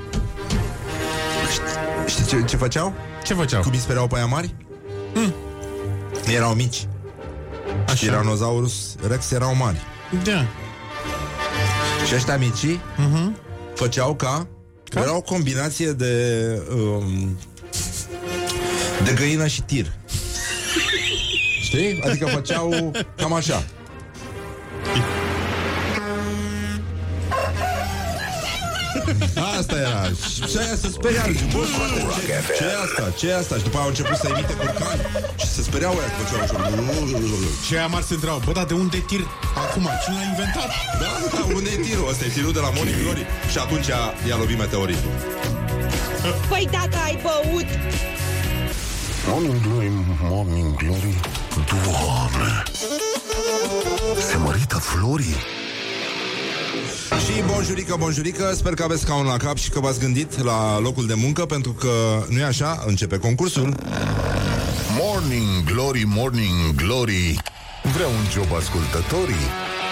știi ce, ce făceau? Ce făceau? Cum îi speriau pe aia mari? Hmm. Erau mici. Așa. Tyrannosaurus Rex erau mari. Da. Și ăștia micii uh-huh. făceau ca, ca? Era o combinație de um, de găină și tir. Știi? Adică făceau cam așa. Asta era. Și aia se speria. Ce e asta? Ce e asta? Și după aia au început să imite curcani și se speriau aia că făceau așa. Și aia mari se întreabă, bă, dar de unde e tir acum? Cine l-a inventat? Da, da, unde e tirul? Ăsta e tirul de la Morning Glory. Și atunci i-a lovit meteoritul. Păi dacă ai băut. Morning Glory, Morning Glory, Doamne! Se mărită florii? Și bonjurică, bonjurică, sper că aveți scaun la cap și că v-ați gândit la locul de muncă, pentru că, nu-i așa, începe concursul. Morning Glory, Morning Glory. Vrea un job ascultătorii?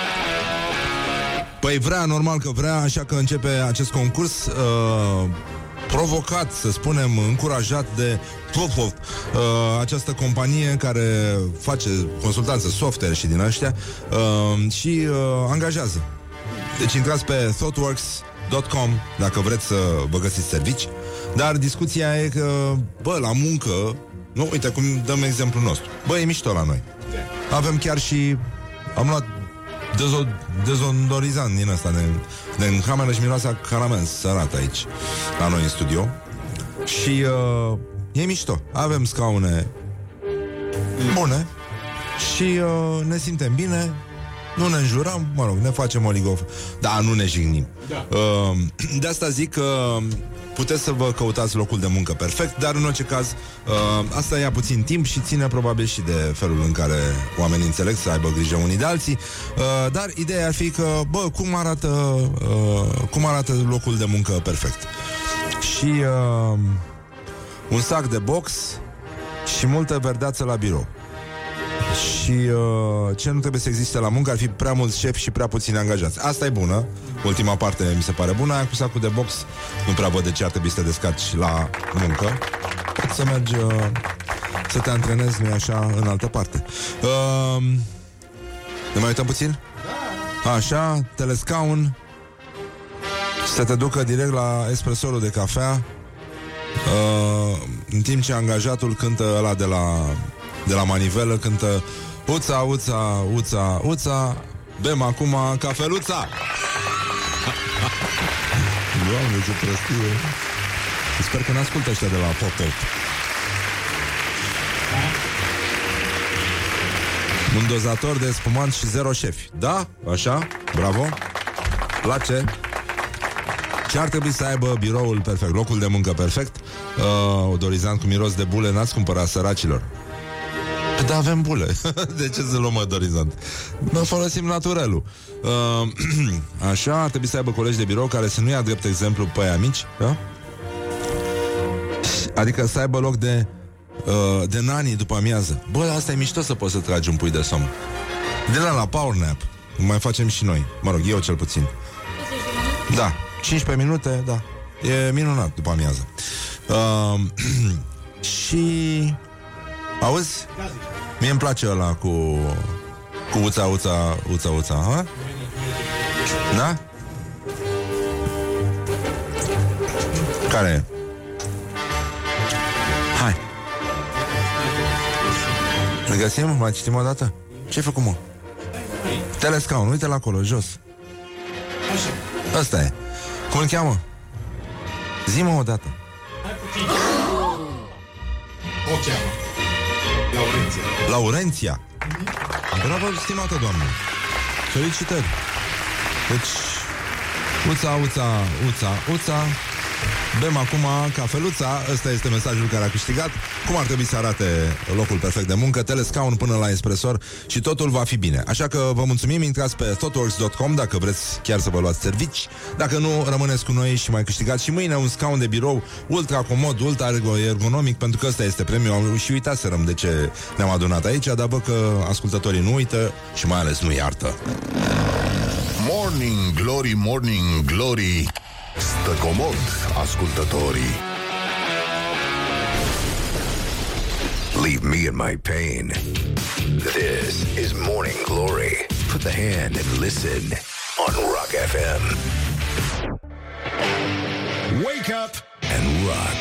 Păi vrea, normal că vrea, așa că începe acest concurs uh, provocat, să spunem, încurajat de Popov, uh, această companie care face consultanță software și din ăștia uh, și uh, angajează. Deci intrați pe thoughtworks dot com dacă vreți să vă găsiți servici. Dar discuția e că, bă, la muncă, nu, uite cum dăm exemplul nostru. Bă, e mișto la noi. Avem chiar și, am luat dezo- dezodorizant din ăsta de, de în cameră și miroase a caramel sărat aici la noi în studio. Și uh, e mișto. Avem scaune bune și uh, ne simtem bine. Nu ne înjurăm, mă rog, ne facem oligof. Da, nu ne jignim. Da. uh, De asta zic că puteți să vă căutați locul de muncă perfect. Dar în orice caz uh, asta ia puțin timp și ține probabil și de felul în care oamenii înțeleg să aibă grijă unii de alții. uh, Dar ideea ar fi că, bă, cum arată uh, Cum arată locul de muncă perfect? Și uh, un sac de box și multă verdeață la birou. Și uh, ce nu trebuie să existe la muncă ar fi prea mulți șefi și prea puțini angajați. Asta e bună. Ultima parte mi se pare bună. Aia cu sacul de box nu prea văd de ce ar trebui să te descarci la muncă. Poți să mergi uh, să te antrenezi, nu-i așa, în altă parte. uh, Ne mai uităm puțin? Așa, telescaun. Să te ducă direct la espresorul de cafea, uh, în timp ce angajatul cântă ăla de la de la manivelă, cântă uța, uța, uța, uța, bem acum cafeluța. Doamne, ce prostie. Sper că n-ascultă ăștia de la Pop-Up. Un dozator de spumant și zero șefi. Da? Așa? Bravo. Place. Ce ar trebui să aibă biroul perfect, locul de muncă perfect? uh, Odorizant cu miros de bule n-ați cumpărat, săracilor. Da, avem bule. De ce să luăm odorizant? Noi folosim naturelul. uh, Așa, ar trebui să aibă colegi de birou care să nu ia drept exemplu pe aia mici, da? Adică să aibă loc de uh, de nani după amiază. Bă, asta e mișto, să poți să tragi un pui de somn. De la la power nap, cum mai facem și noi. Mă rog, eu cel puțin. Da, cincisprezece minute, da. E minunat după amiază. uh, Și auzi? Mie îmi place ăla cu cu uța, uța, uța, uța, ha? Da? Care e? Hai. Îl găsim? Mai citim o dată? Ce-ai făcut, mă? Telescaun, uite-l acolo, jos. Ăsta e. Cum îl cheamă? Zi-mă o dată. O cheamă Laurenția. Laurenția. Bravo, stimată doamnă. Felicitări. Deci, uța, uța, uța, uța, bem acum cafeluța. Ăsta este mesajul care a câștigat. Cum ar trebui să arate locul perfect de muncă? Telescaun până la espresor și totul va fi bine. Așa că vă mulțumim, intrați pe thoughtworks dot com dacă vreți chiar să vă luați servici. Dacă nu, rămâneți cu noi și mai câștigați și mâine un scaun de birou ultra comod, ultra ergonomic, pentru că ăsta este premiul. Și uitaserăm de ce ne-am adunat aici, dar văd că ascultătorii nu uită și mai ales nu iartă. Morning Glory, Morning Glory. Stă comod, ascultătorii. Leave me in my pain. This is Morning Glory. Put the hand and listen on Rock F M. Wake up and rock.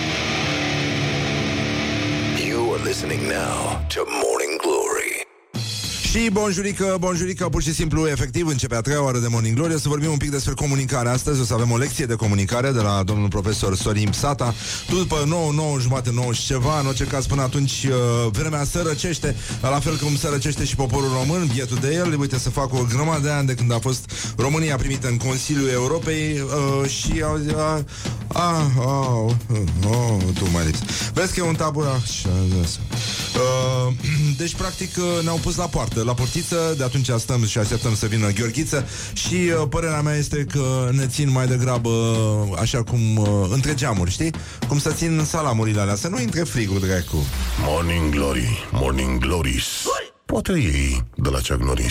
You are listening now to Morning Glory. Și bonjurică, bonjurică, pur și simplu, efectiv, începe a treia oară de Morning Glory. O să vorbim un pic despre comunicare astăzi. O să avem o lecție de comunicare de la domnul profesor Sorin Psata. După nouă, nouă jumate, nouă și ceva. În orice caz, până atunci, vremea sărăcește, la fel cum sărăcește și poporul român, bietul de el. Uite, să fac o grămadă de ani de când a fost România primită în Consiliul Europei uh, și au zis, ah, ah, oh, oh, tu mai lipsi. Vezi că e un tabur așa, uh, deci, practic, uh, ne-au pus la poartă, la portiță. De atunci stăm și așteptăm să vină Gheorghiță. Și uh, părerea mea este că ne țin mai degrabă uh, așa cum uh, între geamuri, știi? Cum să țin salamurile alea, să nu intre frigul, dracu. Morning Glory, Morning Glories. Poate ei de la Chuck Norris.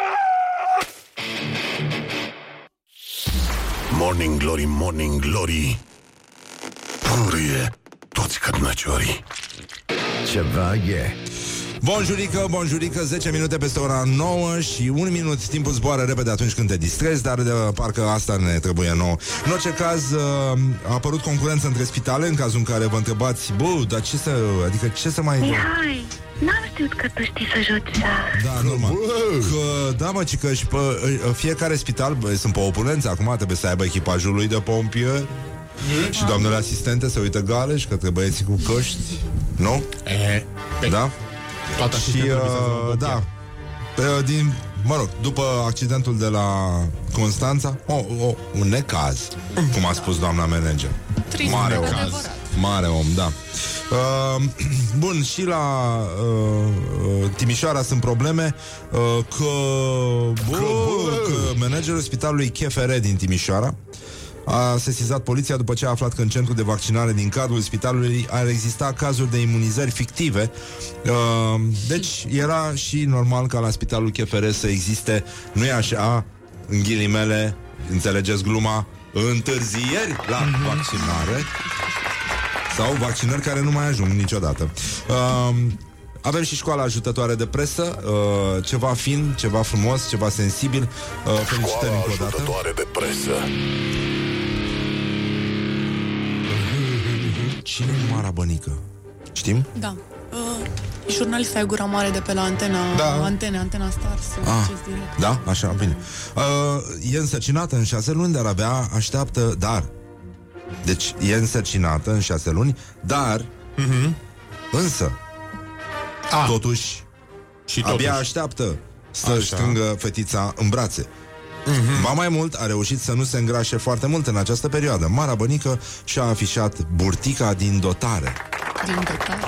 Morning Glory, Morning Glory, purie toți cărnăciorii. Ceva e. Bonjurică, bonjurică, zece minute peste ora nouă și un minut. Timpul zboară repede atunci când te distrezi, dar de, parcă asta ne trebuie nouă. În orice caz, a apărut concurență între spitale, în cazul în care vă întrebați, bă, dar ce să, adică ce să mai... Mihai, n-am știut că tu știi să joci șah. Da, normal. Că, da, mă, ci că și pe fiecare spital, bă, sunt pe oponenți, acum trebuie să aibă echipajul lui de pompieri. Și doamnele asistente se uită galeși către băieții cu căști. Nu? E, da? Toată și, uh, da, pe, din, mă rog, după accidentul de la Constanța, o, o, un necaz, cum a spus doamna manager. Trist, mare om, mare om, da. Uh, bun, și la uh, Timișoara sunt probleme uh, că, bă, că managerul spitalului K F R din Timișoara a sesizat poliția după ce a aflat că în centrul de vaccinare din cadrul spitalului ar exista cazuri de imunizări fictive. Uh, deci era și normal ca la spitalul K F R să existe, nu e așa, în ghilimele, înțelegeți gluma, întârzieri la vaccinare sau vaccinări care nu mai ajung niciodată. Uh, Avem și școala ajutătoare de presă, uh, ceva fin, ceva frumos, ceva sensibil. Uh, felicitări încă o dată. Ajutătoare de presă. Cine e Mara Bănică? Știm? Da. Uh, jurnalista e Gura Mare de pe la Antena, da. Antene, Antena Stars. Ah, da? Așa, bine. Uh, e însărcinată în șase luni, dar abia așteaptă, dar... Deci e însărcinată în șase luni, dar... Uh-huh. Însă... Ah. Totuși, și abia totuși. așteaptă să strângă fetița în brațe. Mm-hmm. Ba mai mult, a reușit să nu se îngrașe foarte mult în această perioadă. Mara Bănică și-a afișat burtica din dotare. Din dotare?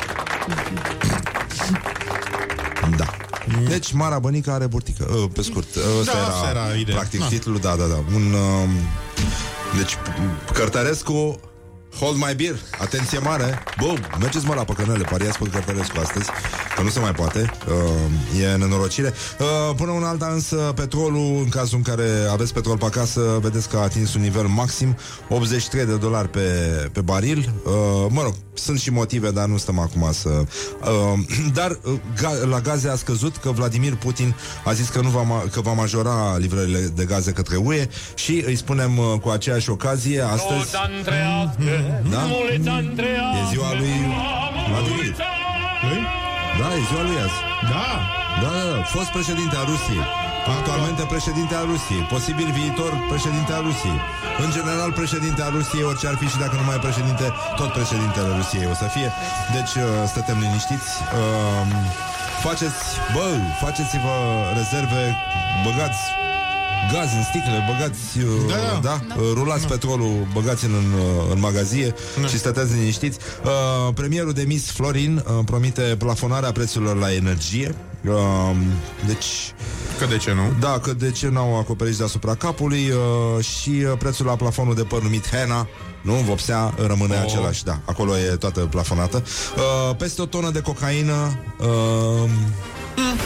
Da. Deci Mara Bănică are burtică. Pe scurt, ăsta da, era, era practic da. titlul. Da, da, da. Un, uh, deci Cărtărescu, hold my beer, atenție mare. Bă, mergeți mă la păcănele, pariați pe Cărtărescu astăzi, că nu se mai poate, uh, e nenorocire. uh, Până una alta însă, petrolul, în cazul în care aveți petrol pe acasă, vedeți că a atins un nivel maxim, optzeci și trei de dolari pe, pe baril. uh, Mă rog, sunt și motive, dar nu stăm acum să... Uh, dar uh, ga- la gaze a scăzut, că Vladimir Putin a zis că, nu va, ma- că va majora livrările de gaze către U E. Și îi spunem uh, cu aceeași ocazie astăzi, da? E ziua lui Vladimir. Da, e ziua lui azi. Da. Da, da, da. Fost președinte al Rusiei, actualmente președinte al Rusiei, posibil viitor președinte al Rusiei. În general președinte al Rusiei, orice ar fi, și dacă nu mai e președinte, tot președintele Rusiei o să fie. Deci stătem liniștiți. Faceți, bă, faceți-vă rezerve, băgați gaz în sticle, băgați, da, da, da, da. rulați da. petrolul, băgați-l în, în magazie da. și stăteți liniștiți. Uh, premierul demis Florin uh, promite plafonarea prețurilor la energie. Uh, deci... Că de ce nu? Da, că de ce n-au acoperiș deasupra capului uh, și uh, prețul la plafonul de păr numit Hena, nu, vopsea, rămâne oh. același, da, acolo e toată plafonată. Uh, peste o tonă de cocaină. Uh, mm.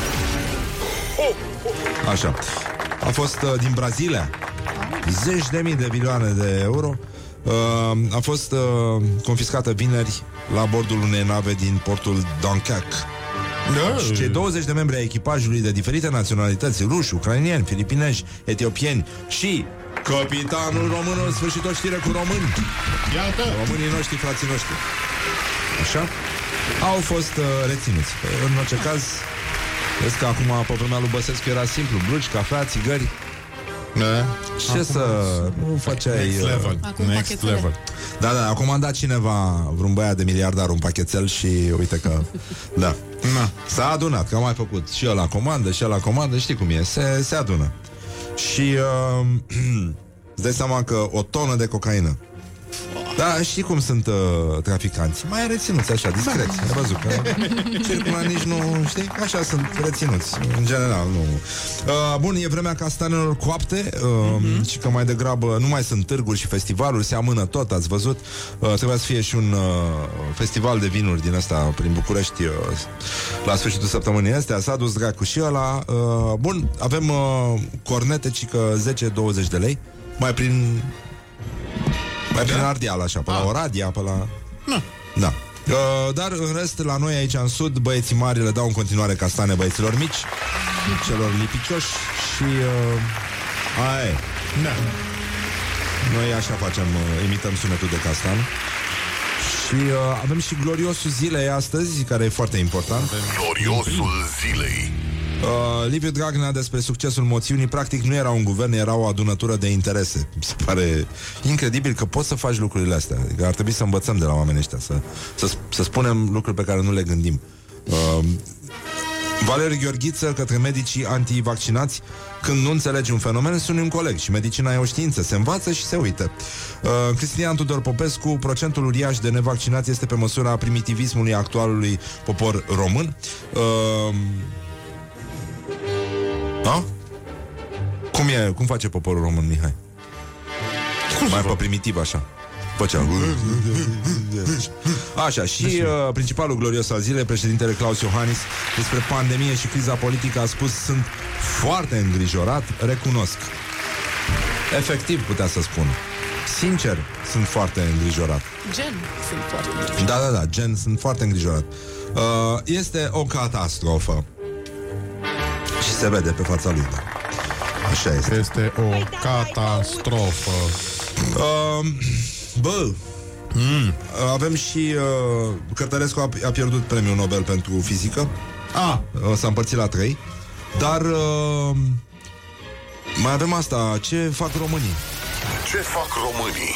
Așa. A fost uh, din Brazilia. Zeci de mii de milioane de euro. uh, A fost uh, confiscată vineri la bordul unei nave din portul Dunkirk. Da. Și cei douăzeci de membri ai echipajului de diferite naționalități, ruși, ucrainieni, filipinezi, etiopieni și capitanul român, în sfârșit o știre cu români. Iată. Românii noștri, frații noștri. Așa? Au fost uh, reținuți. În orice caz, vezi că acum, pe vremea lui Băsescu, era simplu: blugi, cafea, țigări. Da. Ce acum să... Nu făceai... Next level. Acum Next level. Da, da, a comandat cineva, vreun băiat de miliardar, un pachetel și uite că... Da. Na. S-a adunat, că a mai făcut și ăla comandă, și ăla comandă, știi cum e, se, se adună. Și uh, îți dai seama că o tonă de cocaină. Da, știi cum sunt uh, traficanții? Mai reținuți așa, discreți. Ai văzut că circulă nici nu, știi? Așa sunt reținuți, în general, nu. Uh, bun, e vremea castanelor coapte uh, mm-hmm. și că mai degrabă nu mai sunt târguri și festivaluri, se amână tot, ați văzut? Uh, trebuia să fie și un uh, festival de vinuri din ăsta prin București uh, la sfârșitul săptămânii astea, s-a dus dracu și ăla. Uh, bun, avem uh, cornete, cică zece douăzeci de lei, mai prin... Mai prin Ardeal, așa, pe la Oradea, pe la... Na. Da. Uh, dar în rest, la noi aici în sud, băieții mari le dau în continuare castane băieților mici, celor lipicioși și... Uh, aia e. Da. Noi așa facem, uh, imităm sunetul de castan. Și uh, avem și gloriosul zilei astăzi, care e foarte important. Gloriosul zilei. Uh, Liviu Dragnea despre succesul moțiunii. Practic nu era un guvern, era o adunătură de interese. Mi se pare incredibil că poți să faci lucrurile astea. Adică ar trebui să învățăm de la oamenii ăștia, Să, să, să spunem lucruri pe care nu le gândim. uh, Valeriu Gheorghiță către medicii antivaccinați: când nu înțelegi un fenomen, suni un coleg. Și medicina e o știință, se învață și se uită. uh, Cristian Tudor Popescu: procentul uriaș de nevaccinați este pe măsura primitivismului actualului popor român. uh, Da? Cum e, cum face poporul român, Mihai? Mai pe primitiv, așa. Făcea. Așa, și uh, principalul glorios al zilei, președintele Claus Iohannis, despre pandemie și criza politică a spus: sunt foarte îngrijorat, recunosc. Efectiv, putea să spun. Sincer, sunt foarte îngrijorat. Gen, sunt foarte îngrijorat. Da, da, da, gen, sunt foarte îngrijorat. uh, Este o catastrofă. Și se vede pe fața lui, da. Așa este. Este o catastrofă. uh, Bă, mm. avem și uh, Cărtărescu a, a pierdut premiul Nobel pentru fizică. Ah. uh, S-a împărțit la trei. Dar uh, mai avem asta. Ce fac românii? Ce fac românii?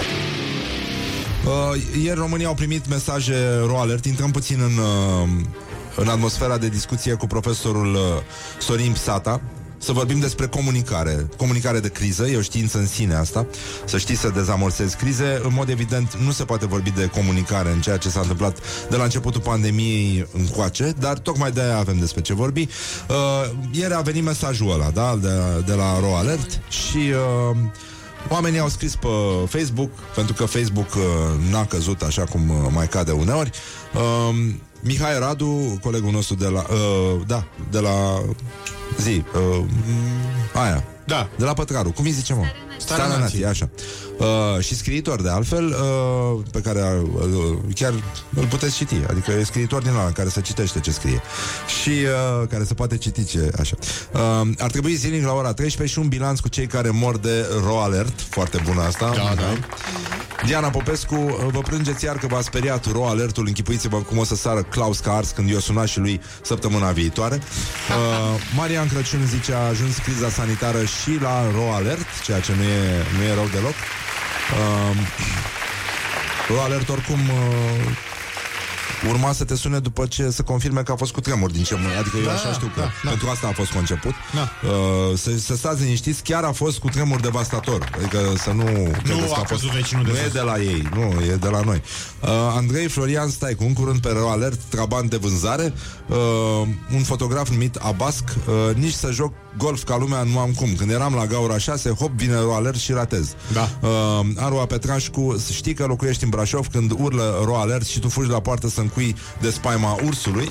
Uh, ieri românii au primit mesaje RoAlert. Intrăm puțin în... Uh, în atmosfera de discuție cu profesorul uh, Sorin Psata, să vorbim despre comunicare. Comunicare de criză, e o știință în sine asta. Să știi să dezamorțezi crize. În mod evident, nu se poate vorbi de comunicare în ceea ce s-a întâmplat de la începutul pandemiei încoace, dar tocmai de aia avem despre ce vorbi. Uh, ieri a venit mesajul ăla, da, de, de la RoAlert și... Uh, oamenii au scris pe Facebook, pentru că Facebook uh, n-a căzut așa cum uh, mai cade uneori. Uh, Mihai Radu, colegul nostru de la... Uh, da, de la... zi... Uh, aia. Da. De la Pătraru. Cum îi zice, mă? Starea, Starea Nației, așa. Uh, și scriitor, de altfel, uh, pe care uh, chiar îl puteți citi. Adică e scriitor din ăla care se citește ce scrie. Și uh, care se poate citi ce... Așa. Uh, ar trebui zilnic la ora treisprezece și un bilanț cu cei care mor de RoAlert. Foarte bună asta. Da, da. Diana Popescu: vă plângeți iar că v-a speriat RoAlertul. Închipuiți-vă cum o să sară Claus ca ars când i-o suna și lui săptămâna viitoare. uh, Marian Crăciun zice: a ajuns criza sanitară și la RoAlert, ceea ce nu e, nu e rău deloc. uh, RoAlert oricum uh, urma să te sune după ce să confirme că a fost cutremur din ce, adică eu așa știu că da, da. pentru asta a fost conceput. Da. Uh, să, să stați liniștiți, chiar a fost cutremur devastator. Adică să nu Nu a, a fost vecinul de Nu sus. e de la ei, nu, e de la noi. uh, Andrei Florian Staicu, un curând pe RoAlert, trabant de vânzare. uh, Un fotograf numit Abasc: uh, nici să joc golf ca lumea nu am cum. Când eram la gaura șase, hop, vine RoAlert și ratez. Da. uh, Arua Petrașcu: știi că locuiești în Brașov când urlă RoAlert și tu fugi la poartă să încui de spaima ursului.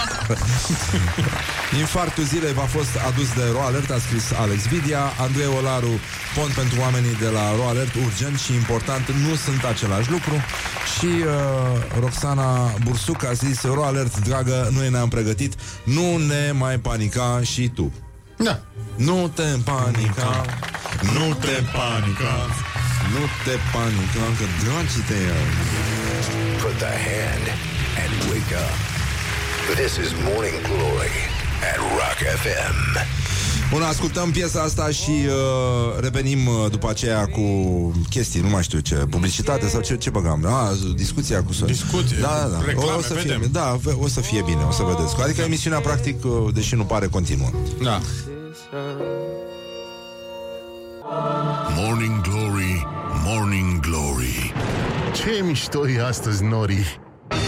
Infarctul zilei v-a fost adus de RoAlert, a scris Alex Vidia. Andrei Olaru: pont pentru oamenii de la RoAlert, urgent și important, nu sunt același lucru. Și uh, Roxana Bursuc a zis: RoAlert, dragă, noi ne-am pregătit, nu ne mai panica și tu. Da. Nu te panica, Nu te panica. nu te panica, că dragi te ia. Put the hand and wake up. This is Morning Glory at Rock F M. Bun, ascultăm piesa asta și uh, revenim uh, după aceea cu chestii, nu mai știu ce, publicitate sau ce, ce băgam. Ah, discuția cu Sorin. Discuție, da, da, da. reclame, o să fie, vedem. da, o să fie bine, o să vedeți. Adică emisiunea practic, uh, deși nu pare, continuă. Da. Morning Glory, Morning Glory. Ce mișto e astăzi, Nori.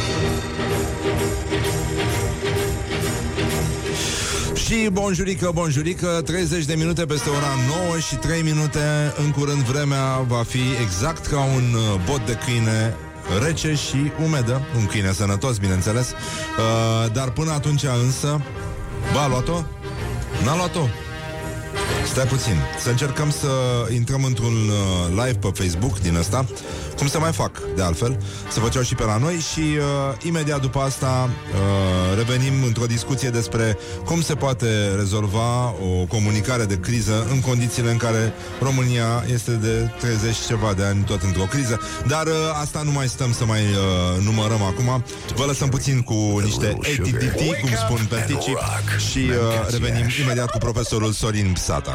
Și bonjurică, bonjurică, treizeci de minute peste ora nouă și trei minute. În curând vremea va fi exact ca un bot de câine, rece și umedă. Un câine sănătos, bineînțeles. uh, Dar până atunci însă, ba, a luat-o? N-a luat-o? Stai puțin, să încercăm să intrăm într-un uh, live pe Facebook din ăsta, cum se mai fac, de altfel, să făceau și pe la noi și uh, imediat după asta uh, revenim într-o discuție despre cum se poate rezolva o comunicare de criză în condițiile în care România este de treizeci ceva de ani tot într-o criză. Dar uh, asta nu mai stăm să mai uh, numărăm acum. Vă lăsăm puțin cu niște A T T T, cum spun pelticii, și uh, revenim imediat cu profesorul Sorin Psata.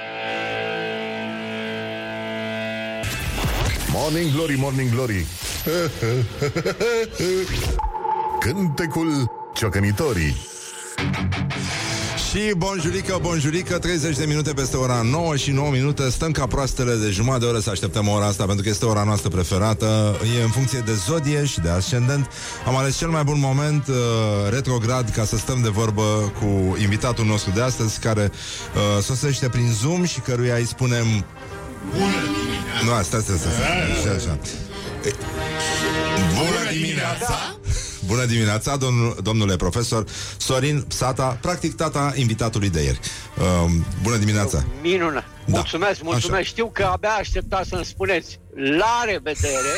Morning Glory, Morning Glory. Cântecul ciocănitorii. Și bonjurică, bonjurică, treizeci de minute peste ora nouă și nouă minute. Stăm ca proastele de jumătate de oră să așteptăm ora asta, pentru că este ora noastră preferată. E în funcție de zodie și de ascendent. Am ales cel mai bun moment uh, retrograd ca să stăm de vorbă cu invitatul nostru de astăzi, care uh, sosește prin Zoom și căruia îi spunem bună dimineața. Nu, stai, stai, stai, stai. Așa, așa. Bună dimineața! Bună dimineața, domn, domnule profesor Sorin Psata, practic tata invitatului de ieri. Uh, bună dimineața! Minună! Da. Mulțumesc, mulțumesc! Așa. Știu că abia aștepta să-mi spuneți la revedere.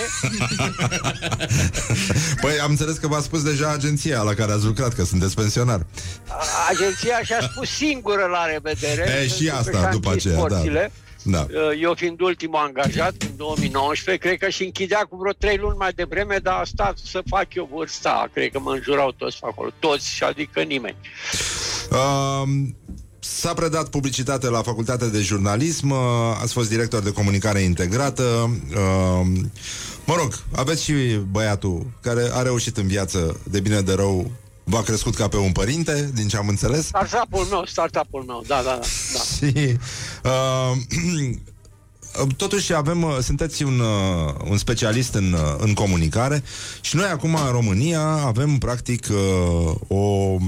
Păi am înțeles că v-a spus deja agenția la care ați lucrat, că sunteți pensionar. Agenția și-a spus singură la revedere. E, și asta după aceea, da. Da. Eu fiind ultimul angajat în două mii nouăsprezece, cred că și închidea cu vreo trei luni mai devreme, dar a stat să fac eu vârsta. Cred că mă înjurau toți acolo, toți, adică nimeni. Uh, s-a predat publicitate la Facultatea de Jurnalism, uh, ați fost director de comunicare integrată. Uh, mă rog, aveți și băiatul care a reușit în viață, de bine de rău, v-a crescut ca pe un părinte, din ce am înțeles. Startup-ul meu, startup-ul meu, da, da, da. Și, uh, totuși avem, uh, sunteți un, uh, un specialist în, uh, în comunicare și noi acum în România avem practic uh, o,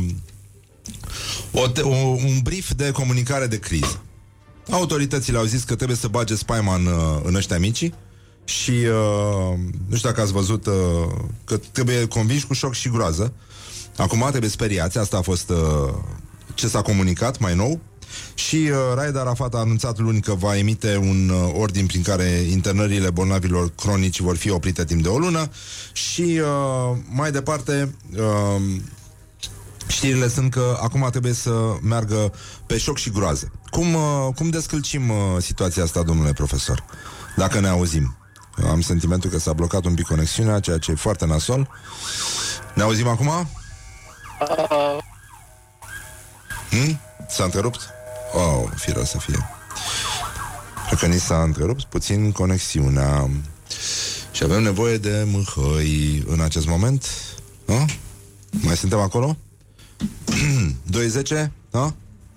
o, te, o, un brief de comunicare de criză. Autoritățile au zis că trebuie să bage spaima în, uh, în ăștia micii și uh, nu știu dacă ați văzut uh, că trebuie convinși cu șoc și groază. Acum trebuie speriați, asta a fost uh, ce s-a comunicat mai nou. Și uh, Raed Arafat a anunțat luni că va emite un uh, ordin prin care internările bolnavilor cronici vor fi oprite timp de o lună. Și uh, mai departe uh, știrile sunt că acum trebuie să meargă pe șoc și groază. Cum, uh, cum descălcim uh, situația asta, domnule profesor? Dacă ne auzim. Am sentimentul că s-a blocat un pic conexiunea, ceea ce e foarte nasol. Ne auzim acum? Uh. Hmm? S-a întrerupt? Oh, firea să fie. Cred că ni s-a întrerupt puțin conexiunea și avem nevoie de mâhăi în acest moment. A? Mai suntem acolo? doi zece? Da?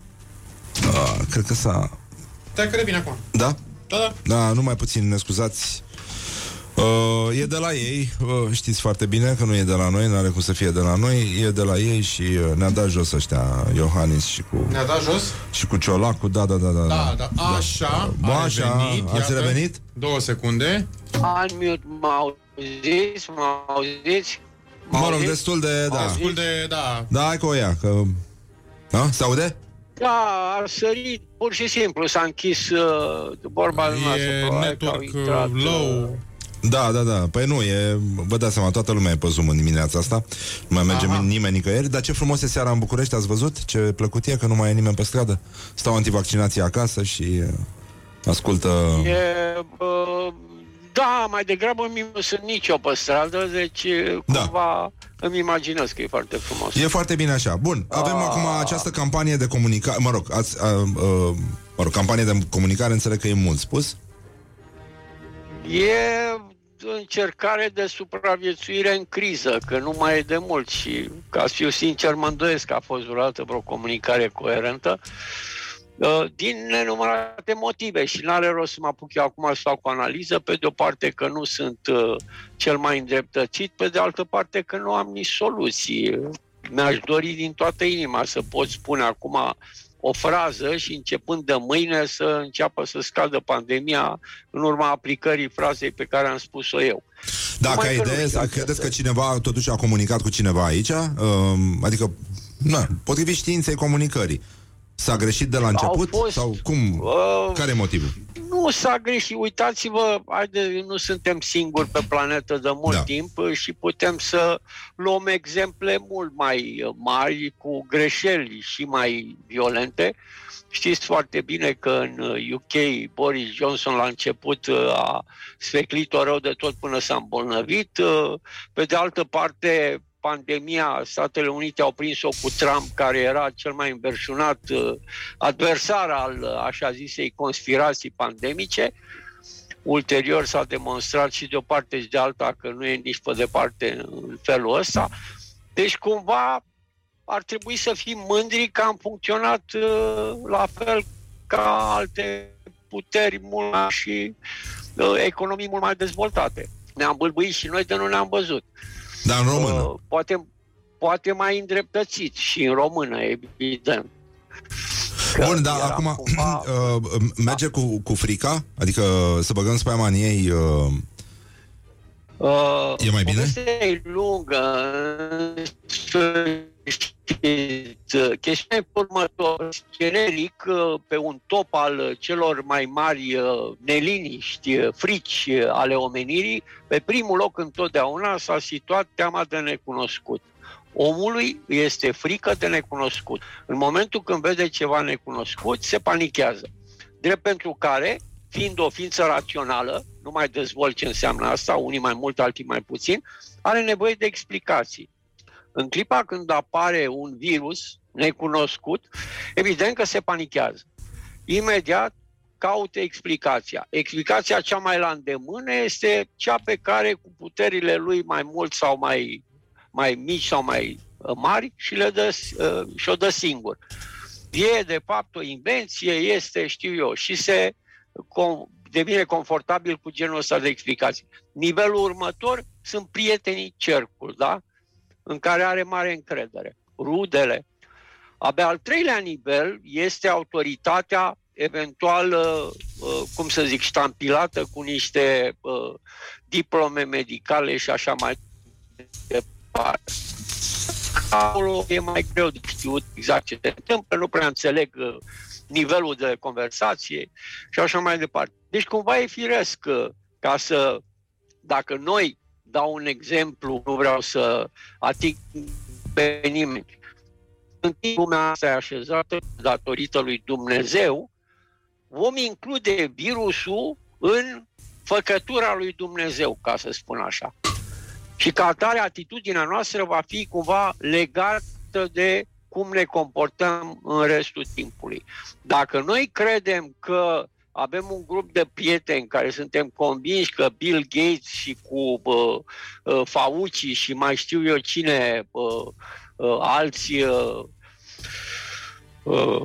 Ah, cred că s-a... Stai că revine acum. Da? Da, da. Da, numai puțin, ne scuzați. Uh, e de la ei, uh, știți foarte bine că nu e de la noi, n-are cum să fie de la noi, e de la ei și uh, ne-a dat jos ăștia, Iohannis și cu... Ne-a dat jos? Și cu Ciolacu, da, da, da, da. Da, da, așa, da. a Așa, revenit, ați iată, revenit? Două secunde. Unmute, mă auziți, mă auziți? Mă rog, destul de, da. Destul de, da. Da, hai cu o ia, că... Da, se aude? Da, a sărit, pur și simplu, s-a închis uh, vorba e network uh, low. Da, da, da, păi nu, e, vă dați seama, toată lumea e pe Zoom în dimineața asta. Nu mai merge Aha. nimeni nicăieri. Dar ce frumos e seara în București, ați văzut? Ce plăcut e că nu mai e nimeni pe stradă. Stau antivaccinații acasă și uh, ascultă... E, uh, da, mai degrabă nu sunt nici eu pe stradă, deci da. Cumva îmi imaginez că e foarte frumos. E foarte bine așa. Bun, avem a... acum această campanie de comunicare, mă rog, ați, uh, uh, mă rog, campanie de comunicare, înțeleg că e mult spus. E încercare de supraviețuire în criză, că nu mai e de mult și, ca să fiu sincer, mă îndoiesc că a fost vreodată vreo comunicare coerentă. din nenumărate motive și n-are rost să mă apuc eu acum să fac o analiză, pe de o parte că nu sunt cel mai îndreptățit, pe de altă parte că nu am nici soluții. Mi-aș dori din toată inima să pot spune acum o frază și începând de mâine să înceapă să scadă pandemia în urma aplicării frazei pe care am spus-o eu. Da, ca idee, să credeți că cineva totuși a comunicat cu cineva aici? Uh, adică, na, potrivit științei comunicării. S-a greșit de la început? Fost, sau cum? Uh, Care e motivul? Nu s-a greșit. Uitați-vă, haide, nu suntem singuri pe planetă de mult da. timp și putem să luăm exemple mult mai mari, cu greșeli și mai violente. Știți foarte bine că în U K Boris Johnson la început a sfeclit-o rău de tot până s-a îmbolnăvit. Pe de altă parte, pandemia, Statele Unite au prins-o cu Trump, care era cel mai înverșunat uh, adversar al, așa zisei, conspirații pandemice. Ulterior s-a demonstrat și de o parte și de alta că nu e nici pe departe în felul ăsta. Deci, cumva, ar trebui să fim mândri că am funcționat uh, la fel ca alte puteri mult mai și uh, economii mult mai dezvoltate. Ne-am bâlbâit și noi de nu ne-am văzut. Dar în română? Uh, poate, poate mai îndreptățit și în română, evident. Bun, dar acum cumva... uh, merge cu, cu frica? Adică să băgăm spaima în ei uh, uh, e mai bine? Este lungă. Chestiunea următoare, generic, pe un top al celor mai mari neliniști, frici ale omenirii, pe primul loc întotdeauna s-a situat teama de necunoscut. Omului este frică de necunoscut. În momentul când vede ceva necunoscut, se panichează. Drept pentru care, fiind o ființă rațională, nu mai dezvolt ce înseamnă asta, unii mai mult, alții mai puțin, are nevoie de explicații. În clipa când apare un virus necunoscut, evident că se panichează. Imediat caută explicația. Explicația cea mai la îndemână este cea pe care, cu puterile lui mai mult sau mai, mai mici sau mai mari, și le dă, și-o dă singur. E, de fapt, o invenție, este, știu eu, și se devine confortabil cu genul ăsta de explicații. Nivelul următor sunt prietenii, cercul, da? În care are mare încredere. Rudele. Abia al treilea nivel este autoritatea eventual, uh, cum să zic, ștampilată cu niște uh, diplome medicale și așa mai departe. Acolo e mai greu de știut exact ce se întâmplă, nu prea înțeleg uh, nivelul de conversație și așa mai departe. Deci cumva e firesc uh, ca să, dacă noi, dau un exemplu, nu vreau să ating pe nimeni, în timp lumea asta e așezată datorită lui Dumnezeu, vom include virusul în făcătura lui Dumnezeu, ca să spun așa. Și ca atare, atitudinea noastră va fi cumva legată de cum ne comportăm în restul timpului. Dacă noi credem că avem un grup de prieteni care suntem convinși că Bill Gates și cu uh, uh, Fauci și mai știu eu cine, uh, uh, alți uh, uh,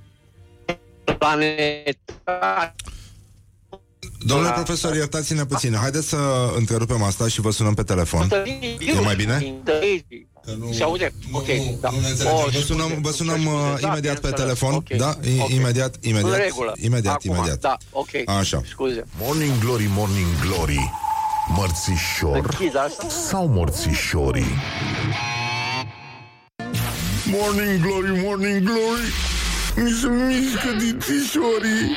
planetari. Domnule profesor, iertați-ne puțin. Haideți să întrerupem asta și vă sunăm pe telefon. E mai bine? Nu, se aude? Ok, nu, da. Nu ne oh, vă sunăm, vă sunăm uh, imediat pe telefon. Okay. Da? Okay. Imediat, imediat. În regulă. Imediat, Acum, imediat. Da, ok. Așa. Scuze. Morning Glory, Morning Glory. Mărțișor sau morțișorii? Morning Glory, Morning Glory. Mi se mișcă dințișorii.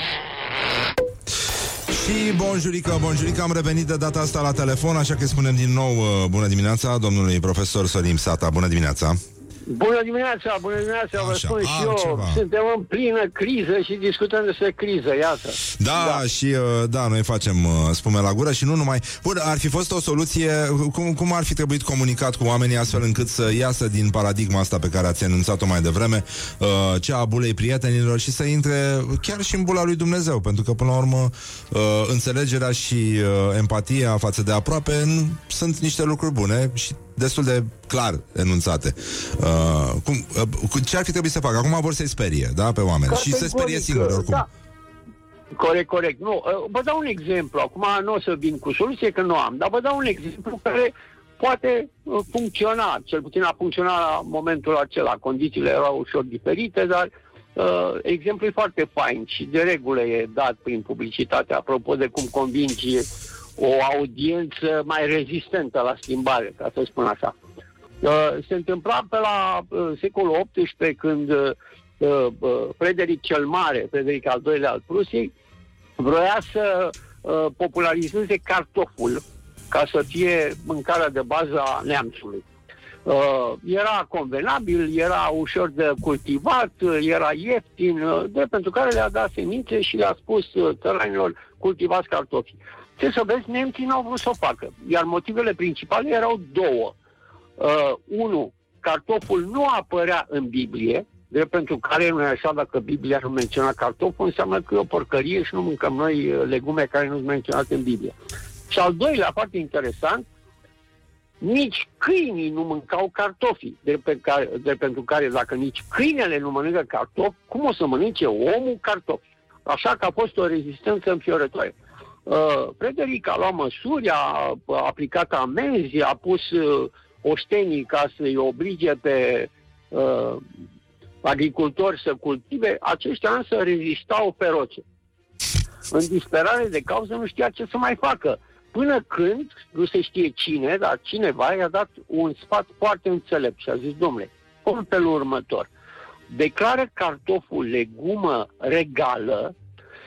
Și bonjurică, bonjurică, am revenit de data asta la telefon, așa că spunem din nou uh, bună dimineața domnului profesor Sorin Sata. Bună dimineața! Bună dimineața, bună dimineața, vă spun și eu, ceva. Suntem în plină criză și discutăm despre criză, iată. Da, da. și uh, da, noi facem uh, spume la gură și nu numai. Bun, ar fi fost o soluție, cum, cum ar fi trebuit comunicat cu oamenii astfel încât să iasă din paradigma asta pe care ați enunțat-o mai devreme, uh, cea a bulei prietenilor, și să intre chiar și în bula lui Dumnezeu, pentru că până la urmă uh, înțelegerea și uh, empatia față de aproape sunt niște lucruri bune și destul de clar enunțate. Uh, cum, uh, ce ar fi trebuit să facă? Acum vor să-i sperie, da, pe oameni. Categoric, și se sperie singuri, oricum. Da. Corect, corect. Nu, vă dau un exemplu. Acum nu o să vin cu soluție, că nu am, dar vă dau un exemplu care poate funcționa. Cel puțin a funcționat la momentul acela. Condițiile erau ușor diferite, dar uh, exemplu e foarte fain și de regulă e dat prin publicitate, apropo de cum convingi o audiență mai rezistentă la schimbare, ca să spun așa. Uh, se întâmpla pe la uh, secolul optsprezece, când uh, uh, Frederic cel Mare, Frederic al doilea al Prusiei, vroia să uh, popularizeze cartoful ca să fie mâncarea de bază a neamțului. Uh, era convenabil, era ușor de cultivat, era ieftin, uh, de pentru care le-a dat semințe și le-a spus uh, țăranilor, cultivați cartofi. Ce să vezi, nemții n-au vrut să o facă, iar motivele principale erau două. Uh, unu, cartoful nu apărea în Biblie, de pentru care nu e așa, dacă Biblia nu menționa cartoful, înseamnă că e o porcărie și nu mâncăm noi legume care nu sunt menționate în Biblie. Și al doilea, foarte interesant, nici câinii nu mâncau cartofi, de, pe care, de pentru care dacă nici câinele nu mănâncă cartofi, cum o să mănânce omul cartofi? Așa că a fost o rezistență înfiorătoare. Uh, Frederic a luat măsuri, a, a aplicat amenzi, a pus uh, oștenii ca să-i oblige pe uh, agricultori să cultive, aceștia însă rezistau feroce. În disperare de cauză nu știa ce să mai facă. Până când, nu se știe cine, dar cineva i-a dat un sfat foarte înțelept și a zis, domnule, în felul următor, declară cartoful legumă regală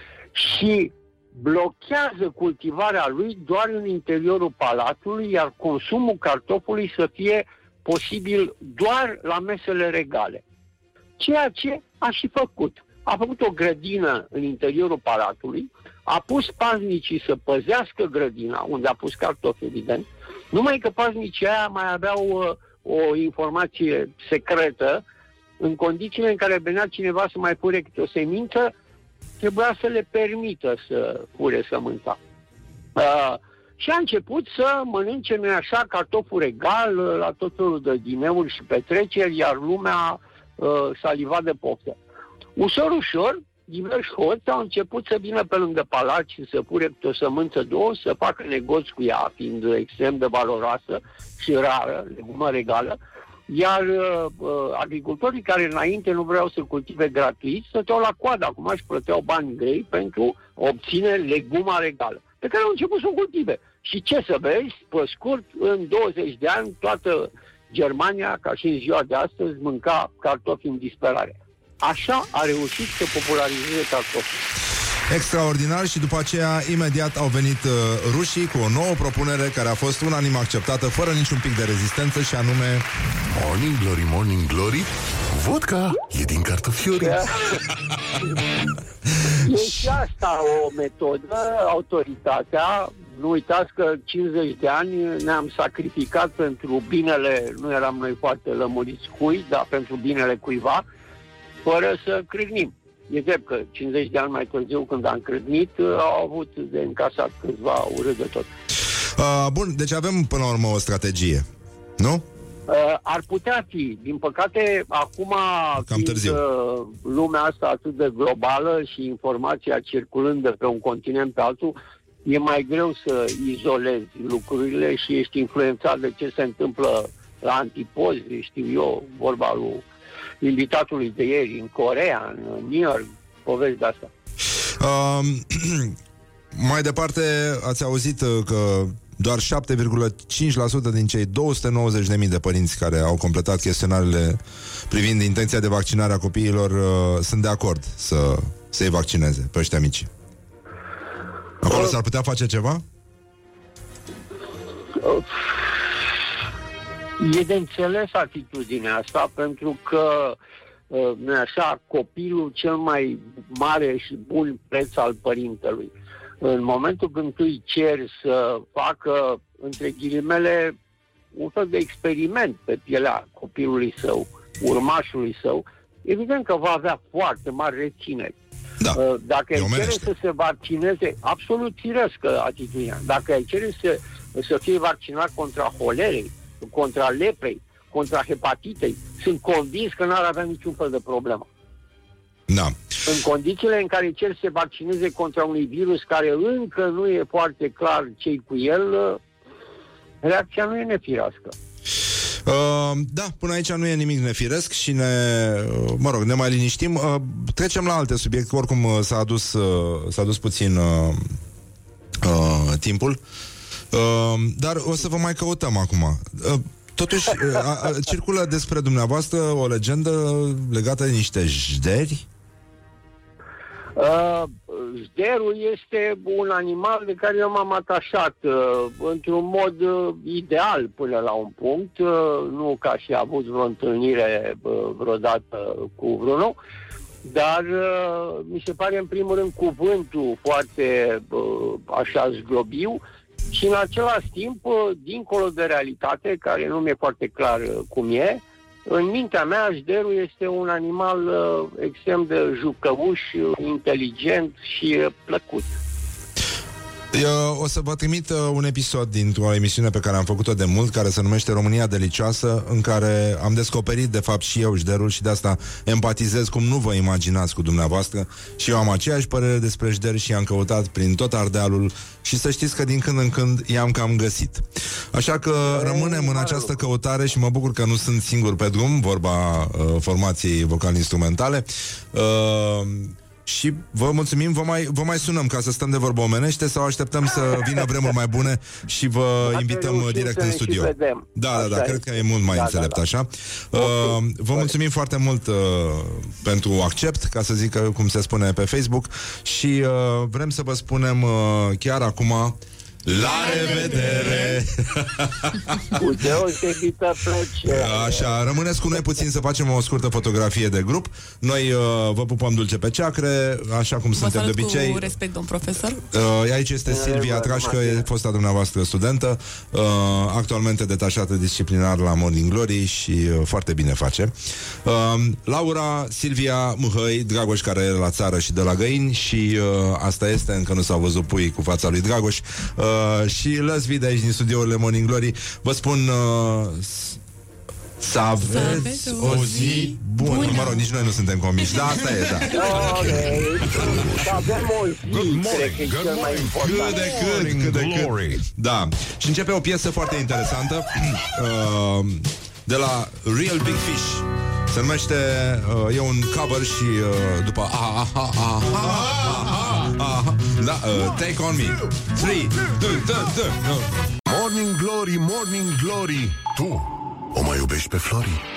și blochează cultivarea lui doar în interiorul palatului, iar consumul cartofului să fie posibil doar la mesele regale. Ceea ce a și făcut. A făcut o grădină în interiorul palatului, a pus paznicii să păzească grădina, unde a pus cartofi, evident, numai că paznicii aia mai aveau uh, o informație secretă, în condițiile în care venea cineva să mai fure câte o semință, trebuia să le permită să fure sămânța. Uh, și a început să mănânce, nu așa, cartoful regal uh, la tot felul de dineuri și petreceri, iar lumea uh, saliva de poftă. Ușor, ușor, diversi hoți au început să vină pe lângă palat și să fure câte o sămânță, două, să facă negoți cu ea, fiind extrem de valoroasă și rară, legumă regală, iar uh, agricultorii care înainte nu vreau să cultive gratuit, stăteau la coadă, acum își plăteau bani grei pentru a obține leguma regală, pe care au început să o cultive. Și ce să vezi, pe scurt, în douăzeci de ani, toată Germania, ca și în ziua de astăzi, mânca cartofi în disperare. Așa a reușit să popularizeze cartofii. Extraordinar. Și după aceea imediat au venit uh, rușii cu o nouă propunere care a fost unanim acceptată, fără niciun pic de rezistență, și anume Morning Glory, Morning Glory, vodka e din cartofiori. E și asta o metodă. Autoritatea, nu uitați că cincizeci de ani ne-am sacrificat pentru binele, nu eram noi foarte lămuriți cui, dar pentru binele cuiva, fără să crâgnim. E drept că cincizeci de ani mai târziu, când am crâgnit, au avut de încasat câțiva urât de tot. Uh, bun, deci avem până la urmă o strategie, nu? Uh, ar putea fi. Din păcate, acum, Cam târziu. uh, lumea asta atât de globală și informația circulând de pe un continent pe altul, e mai greu să izolezi lucrurile și ești influențat de ce se întâmplă la antipozi, știu eu, vorba lui invitatului de ieri, în Coreea, în New York, povești de-asta. Uh, mai departe, ați auzit că doar șapte virgulă cinci la sută din cei două sute nouăzeci de mii de părinți care au completat chestionarele privind intenția de vaccinare a copiilor uh, sunt de acord să să-i vaccineze pe ăștia mici. Acolo uh, s-ar putea face ceva? Uh, E de înțeles atitudinea asta, pentru că, nu așa, copilul cel mai mare și bun preț al părintelui. În momentul când tu îi ceri să facă, între ghilimele, un fel de experiment pe pielea copilului său, urmașului său, evident că va avea foarte mari rețineri. Da, dacă îi cere să se vaccineze, absolut firescă atitudinea. Dacă îi cere să, să fie vaccinat contra holerei, contra leprei, contra hepatitei, sunt convins că n-ar avea niciun fel de problemă. Da. În condițiile în care cel se vaccineze contra unui virus care încă nu e foarte clar ce-i cu el, reacția nu e nefirească. Uh, da, până aici nu e nimic nefiresc și ne, uh, mă rog, ne mai liniștim. Uh, trecem la alte subiecte, oricum uh, s-a adus, uh, s-a adus puțin uh, uh, timpul. Uh, dar o să vă mai căutăm acum. Uh, totuși, uh, uh, circulă despre dumneavoastră o legendă legată de niște jderi. Uh, Jderul este un animal de care eu m-am atașat uh, într-un mod uh, ideal până la un punct, uh, nu ca și avut vreo întâlnire uh, vreodată cu vreunul, dar uh, mi se pare în primul rând cuvântul foarte uh, așa zglobiu și în același timp, uh, dincolo de realitate, care nu mi-e foarte clar uh, cum e, în mintea mea, jderul este un animal uh, extrem de jucăuș, inteligent și uh, plăcut. Eu o să vă trimit uh, un episod dintr-o emisiune pe care am făcut-o de mult, care se numește România Delicioasă, în care am descoperit de fapt și eu jderul și de asta empatizez cum nu vă imaginați cu dumneavoastră și eu am aceeași părere despre jder și i-am căutat prin tot Ardealul și să știți că din când în când i-am cam găsit. Așa că rămânem în această căutare și mă bucur că nu sunt singur pe drum, vorba uh, formației vocal-instrumentale. Uh, Și vă mulțumim, vă mai, vă mai sunăm ca să stăm de vorbă omenește sau așteptăm să vină vremuri mai bune și vă Dacă invităm direct în studio. Da, da, da, cred că e mult mai da, înțelept da, da. așa. Uh, vă mulțumim foarte mult uh, pentru accept, ca să zic cum se spune pe Facebook și uh, vrem să vă spunem uh, chiar acum la revedere! Cu deosebită plăcere. Așa, rămâneți cu noi puțin să facem o scurtă fotografie de grup. Noi uh, vă pupăm dulce pe ceacre, așa cum vă suntem de obicei. Cu respect, domn profesor. Uh, aici este Silvia Trașcă, e fosta dumneavoastră studentă, uh, actualmente detașată disciplinar la Morning Glory și uh, foarte bine face. Uh, Laura, Silvia, Mâhăi, Dragoș, care e la țară și de la găini și uh, asta este, încă nu s-au văzut pui cu fața lui Dragoș. Uh, și Lăsvi de aici din studiourile Morning Glory vă spun uh, să aveți o zi bună. bună. Mă rog, nici noi nu suntem convinși, dar asta e, da. Să avem o zi, good morning, good morning. Cât de cât, cât de cât. Da. Și începe o piesă foarte interesantă uh, de la Real Big Fish. Se numește, uh, e un cover și uh, după aha, aha, aha, aha, aha, da, uh, Take On Me. trei, doi, doi, doi. Morning Glory, Morning Glory, tu o mai iubești pe Flori?